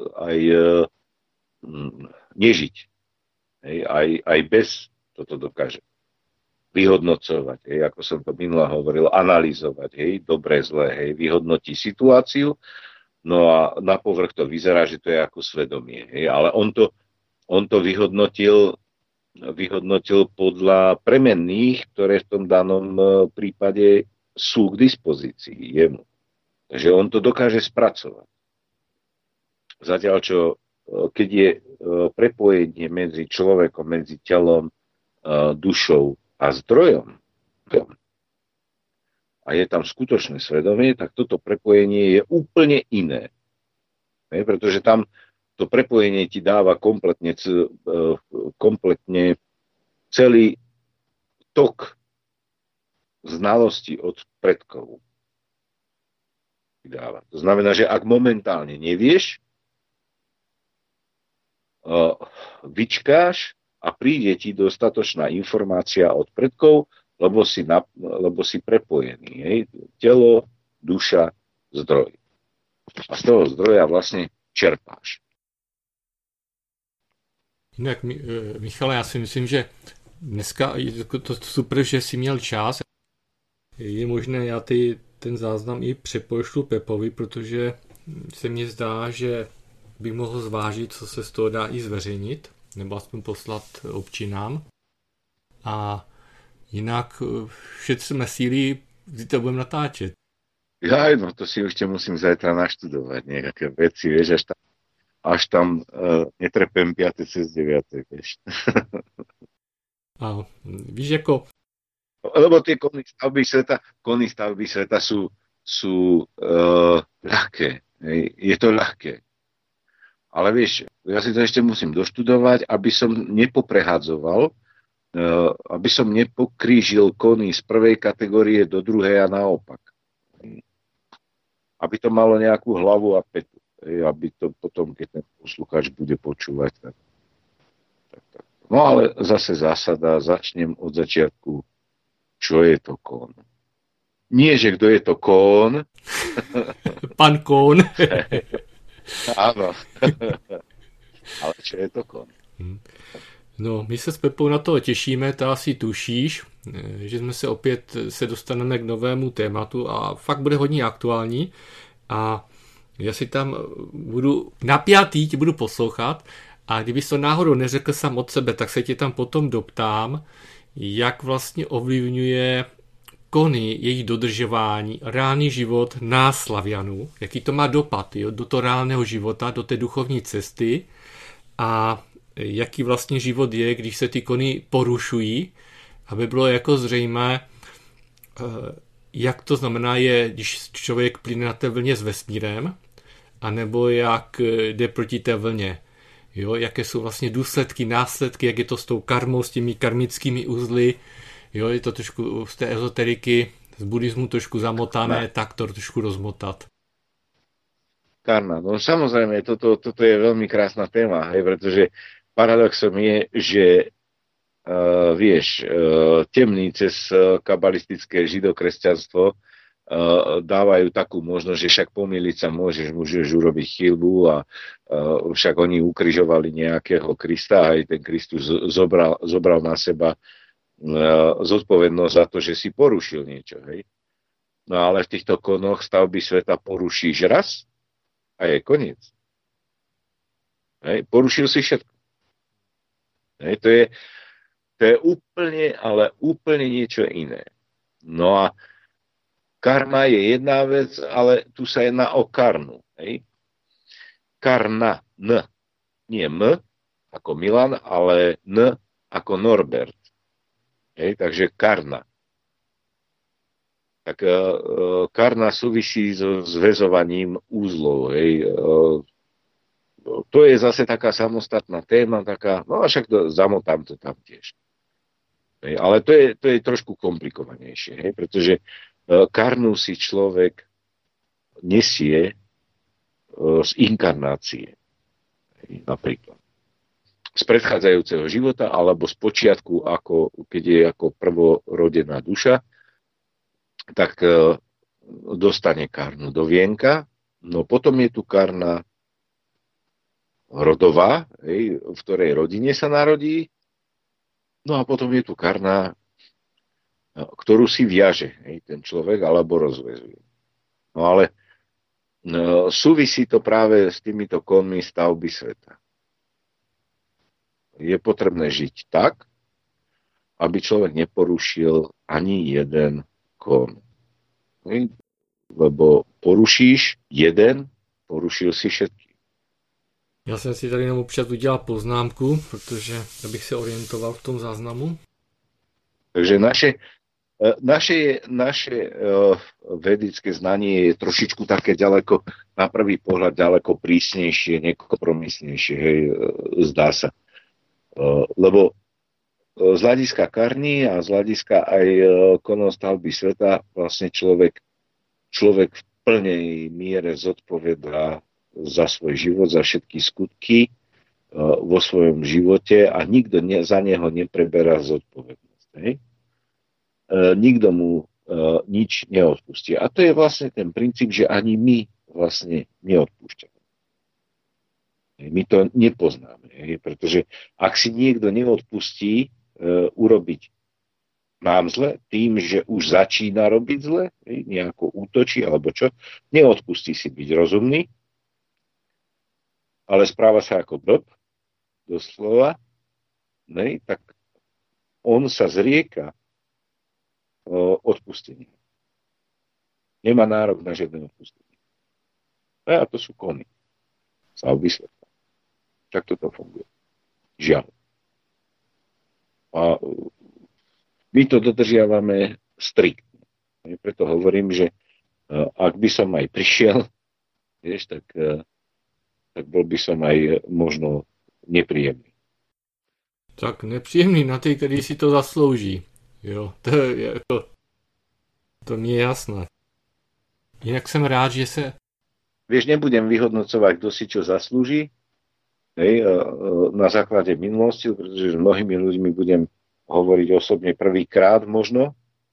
nežiť. Aj bez toto dokáže vyhodnocovať. Ako som to minule hovoril, analyzovať. Dobre, zle. Vyhodnotí situáciu. No a na povrch to vyzerá, že to je ako svedomie. Ale on to vyhodnotil podľa premenných, ktoré v tom danom prípade sú k dispozícii jemu. Takže on to dokáže spracovať. Zatiaľ, čo keď je prepojenie medzi človekom, medzi telom, dušou a zdrojom a je tam skutočné svedomie, tak toto prepojenie je úplne iné. Pretože tam to prepojenie ti dáva kompletne celý tok znalosti od predkov. Dáva. To znamená, že ak momentálne nevieš, vyčkáš a príde ti dostatočná informácia od predkov, lebo si prepojený. Hej? Telo, duša, zdroj. A z toho zdroja vlastne čerpáš. Jinak, Michale, já si myslím, že dneska je to super, že jsi měl čas. Je možné, já ten záznam i přepošlu Pepovi, protože se mně zdá, že bych mohl zvážit, co se z toho dá i zveřejnit, nebo aspoň poslat občinám. A jinak šetříme síly, kdy to budeme natáčet. No to si ešte musím zajtra naštudovať nejaké veci, vieš, až tam netrepem 5. cez 9. vieš. A víš, jako... Lebo tie kony stavby sveta sú ľahké. Je to ľahké. Ale vieš, ja si to ešte musím doštudovať, aby som nepoprehadzoval, aby som nepokrížil kony z prvej kategórie do druhej a naopak. Aby to malo nejakú hlavu a petu. Aby to potom, keď ten poslucháč bude počúvať. Tak. No ale zase zásada, začnem od začiatku, čo je to kón. Nie, že kto je to kón. Pan kón. Áno. Ale čo je to kón? No, my se s Pepou na to těšíme, to asi tušíš, že jsme se dostaneme k novému tématu a fakt bude hodně aktuální a já si tam budu napjatý, tě budu poslouchat a kdybys to náhodou neřekl sám od sebe, tak se tě tam potom doptám, jak vlastně ovlivňuje kony, jejich dodržování, reálný život nás Slavianů, jaký to má dopad do toho reálného života, do té duchovní cesty a jaký vlastně život je, když se ty kony porušují, aby bylo jako zřejmé, jak to znamená je, když člověk plyne na té vlně s vesmírem, anebo jak jde proti té vlně. Jo, jaké jsou vlastně důsledky, následky, jak je to s tou karmou, s těmi karmickými uzly. Jo, je to trošku z té ezoteriky, z buddhismu trošku zamotané, tak to trošku rozmotat. Karma. No samozrejme, toto je veľmi krásna téma, pretože paradoxom je, že temní cez kabalistické židokresťanstvo dávajú takú možnosť, že však pomýliť sa môžeš urobiť chýlbu a však oni ukrižovali nejakého Krista a aj ten Kristus zobral na seba zodpovednosť za to, že si porušil niečo. Hej? No ale v týchto konoch stavby sveta porušíš raz a je koniec. Hej? Porušil si všetko. Hej? To je úplne, ale úplne niečo iné. No a karma je jedna vec, ale tu sa jedná o karnu. Hej? Karna, N. Nie M ako Milan, ale N ako Norbert. Hej? Takže karna. Tak karna súvisí so zväzovaním úzlov. Hej? to je zase taká samostatná téma, taká, no a však zamotám to tam tiež. Ale to je trošku komplikovanejšie, hej, pretože karnu si človek nesie z inkarnácie, hej, napríklad. Z predchádzajúceho života, alebo z počiatku, keď je ako prvorodená duša, tak dostane karnu do vienka, no potom je tu karna rodová, hej, v ktorej rodine sa narodí, no a potom je tu karna, ktorú si viaže, hej, ten človek, alebo rozväzuje. No ale súvisí to práve s týmito konmi stavby sveta. Je potrebné žiť tak, aby človek neporušil ani jeden kon. Hej, lebo porušíš jeden, porušil si všetky. Já jsem si tady jenom občas udělal poznámku, protože abych se orientoval v tom záznamu. Takže naše vedické znanie je trošičku také ďaleko, na prvý pohľad ďaleko prísnejšie, nekompromisnejšie, hej, zdá sa. Lebo z hľadiska karny a z hľadiska aj konostavby sveta vlastne človek v plnej miere zodpovedá za svoj život, za všetky skutky vo svojom živote a nikto za neho nepreberá zodpovednosť. Hej? Nikto mu nič neodpustí. A to je vlastne ten princíp, že ani my vlastne neodpúšťame. My to nepoznáme, hej? Pretože ak si niekto neodpustí urobiť nám zle, tým, že už začína robiť zle, hej? Nejako útočí alebo čo, neodpustí si byť rozumný, ale správa sa ako blb, doslova, ne, tak on sa zrieka odpustenie. Nemá nárok na žiadne odpustenie. A to sú kony. Stavby sveta. Tak toto funguje. Žiaľ. A my to dodržiavame striktne. Preto hovorím, že ak by som aj prišiel, vieš, tak bol by som aj možno nepříjemný. Tak nepříjemný na ty, který si to zaslouží. Jo, to mi je jasné. Jinak jsem rád, že se... Vieš, nebudem vyhodnocovať, kto si čo zaslúži, hej, na základe minulosti, pretože s mnohými ľuďmi budem hovoriť osobne prvýkrát možno.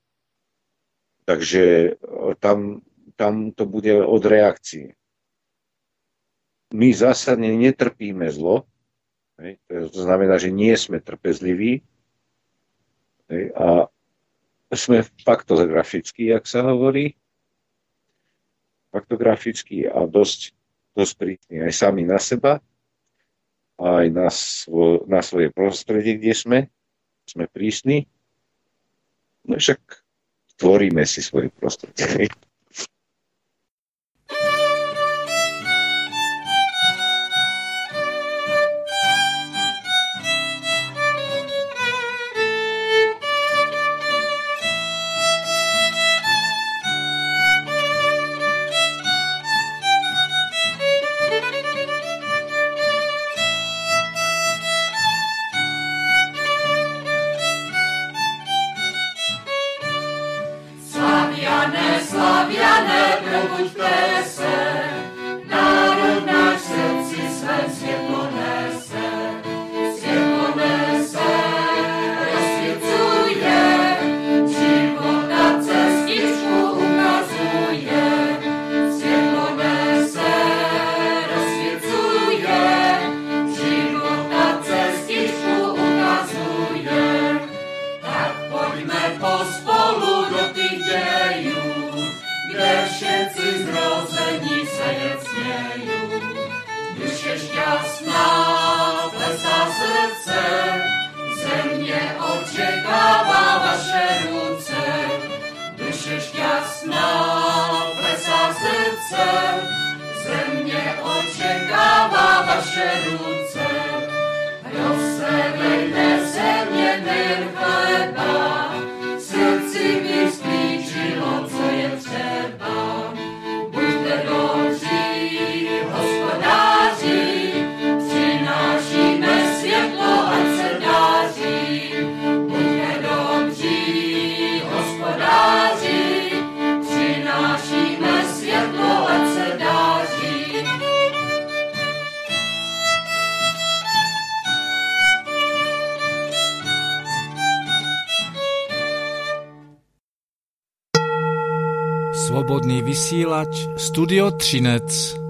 Takže tam to bude od reakcie. My zásadne netrpíme zlo, hej, to znamená, že nie sme trpezliví, hej, a sme faktografickí, jak sa hovorí, faktografickí a dosť prísni aj sami na seba, aj na svoje prostredie, kde sme prísni, no však tvoríme si svoje prostredie. Hej. Slaviane, Slobodný vysílač, Studio Třinec.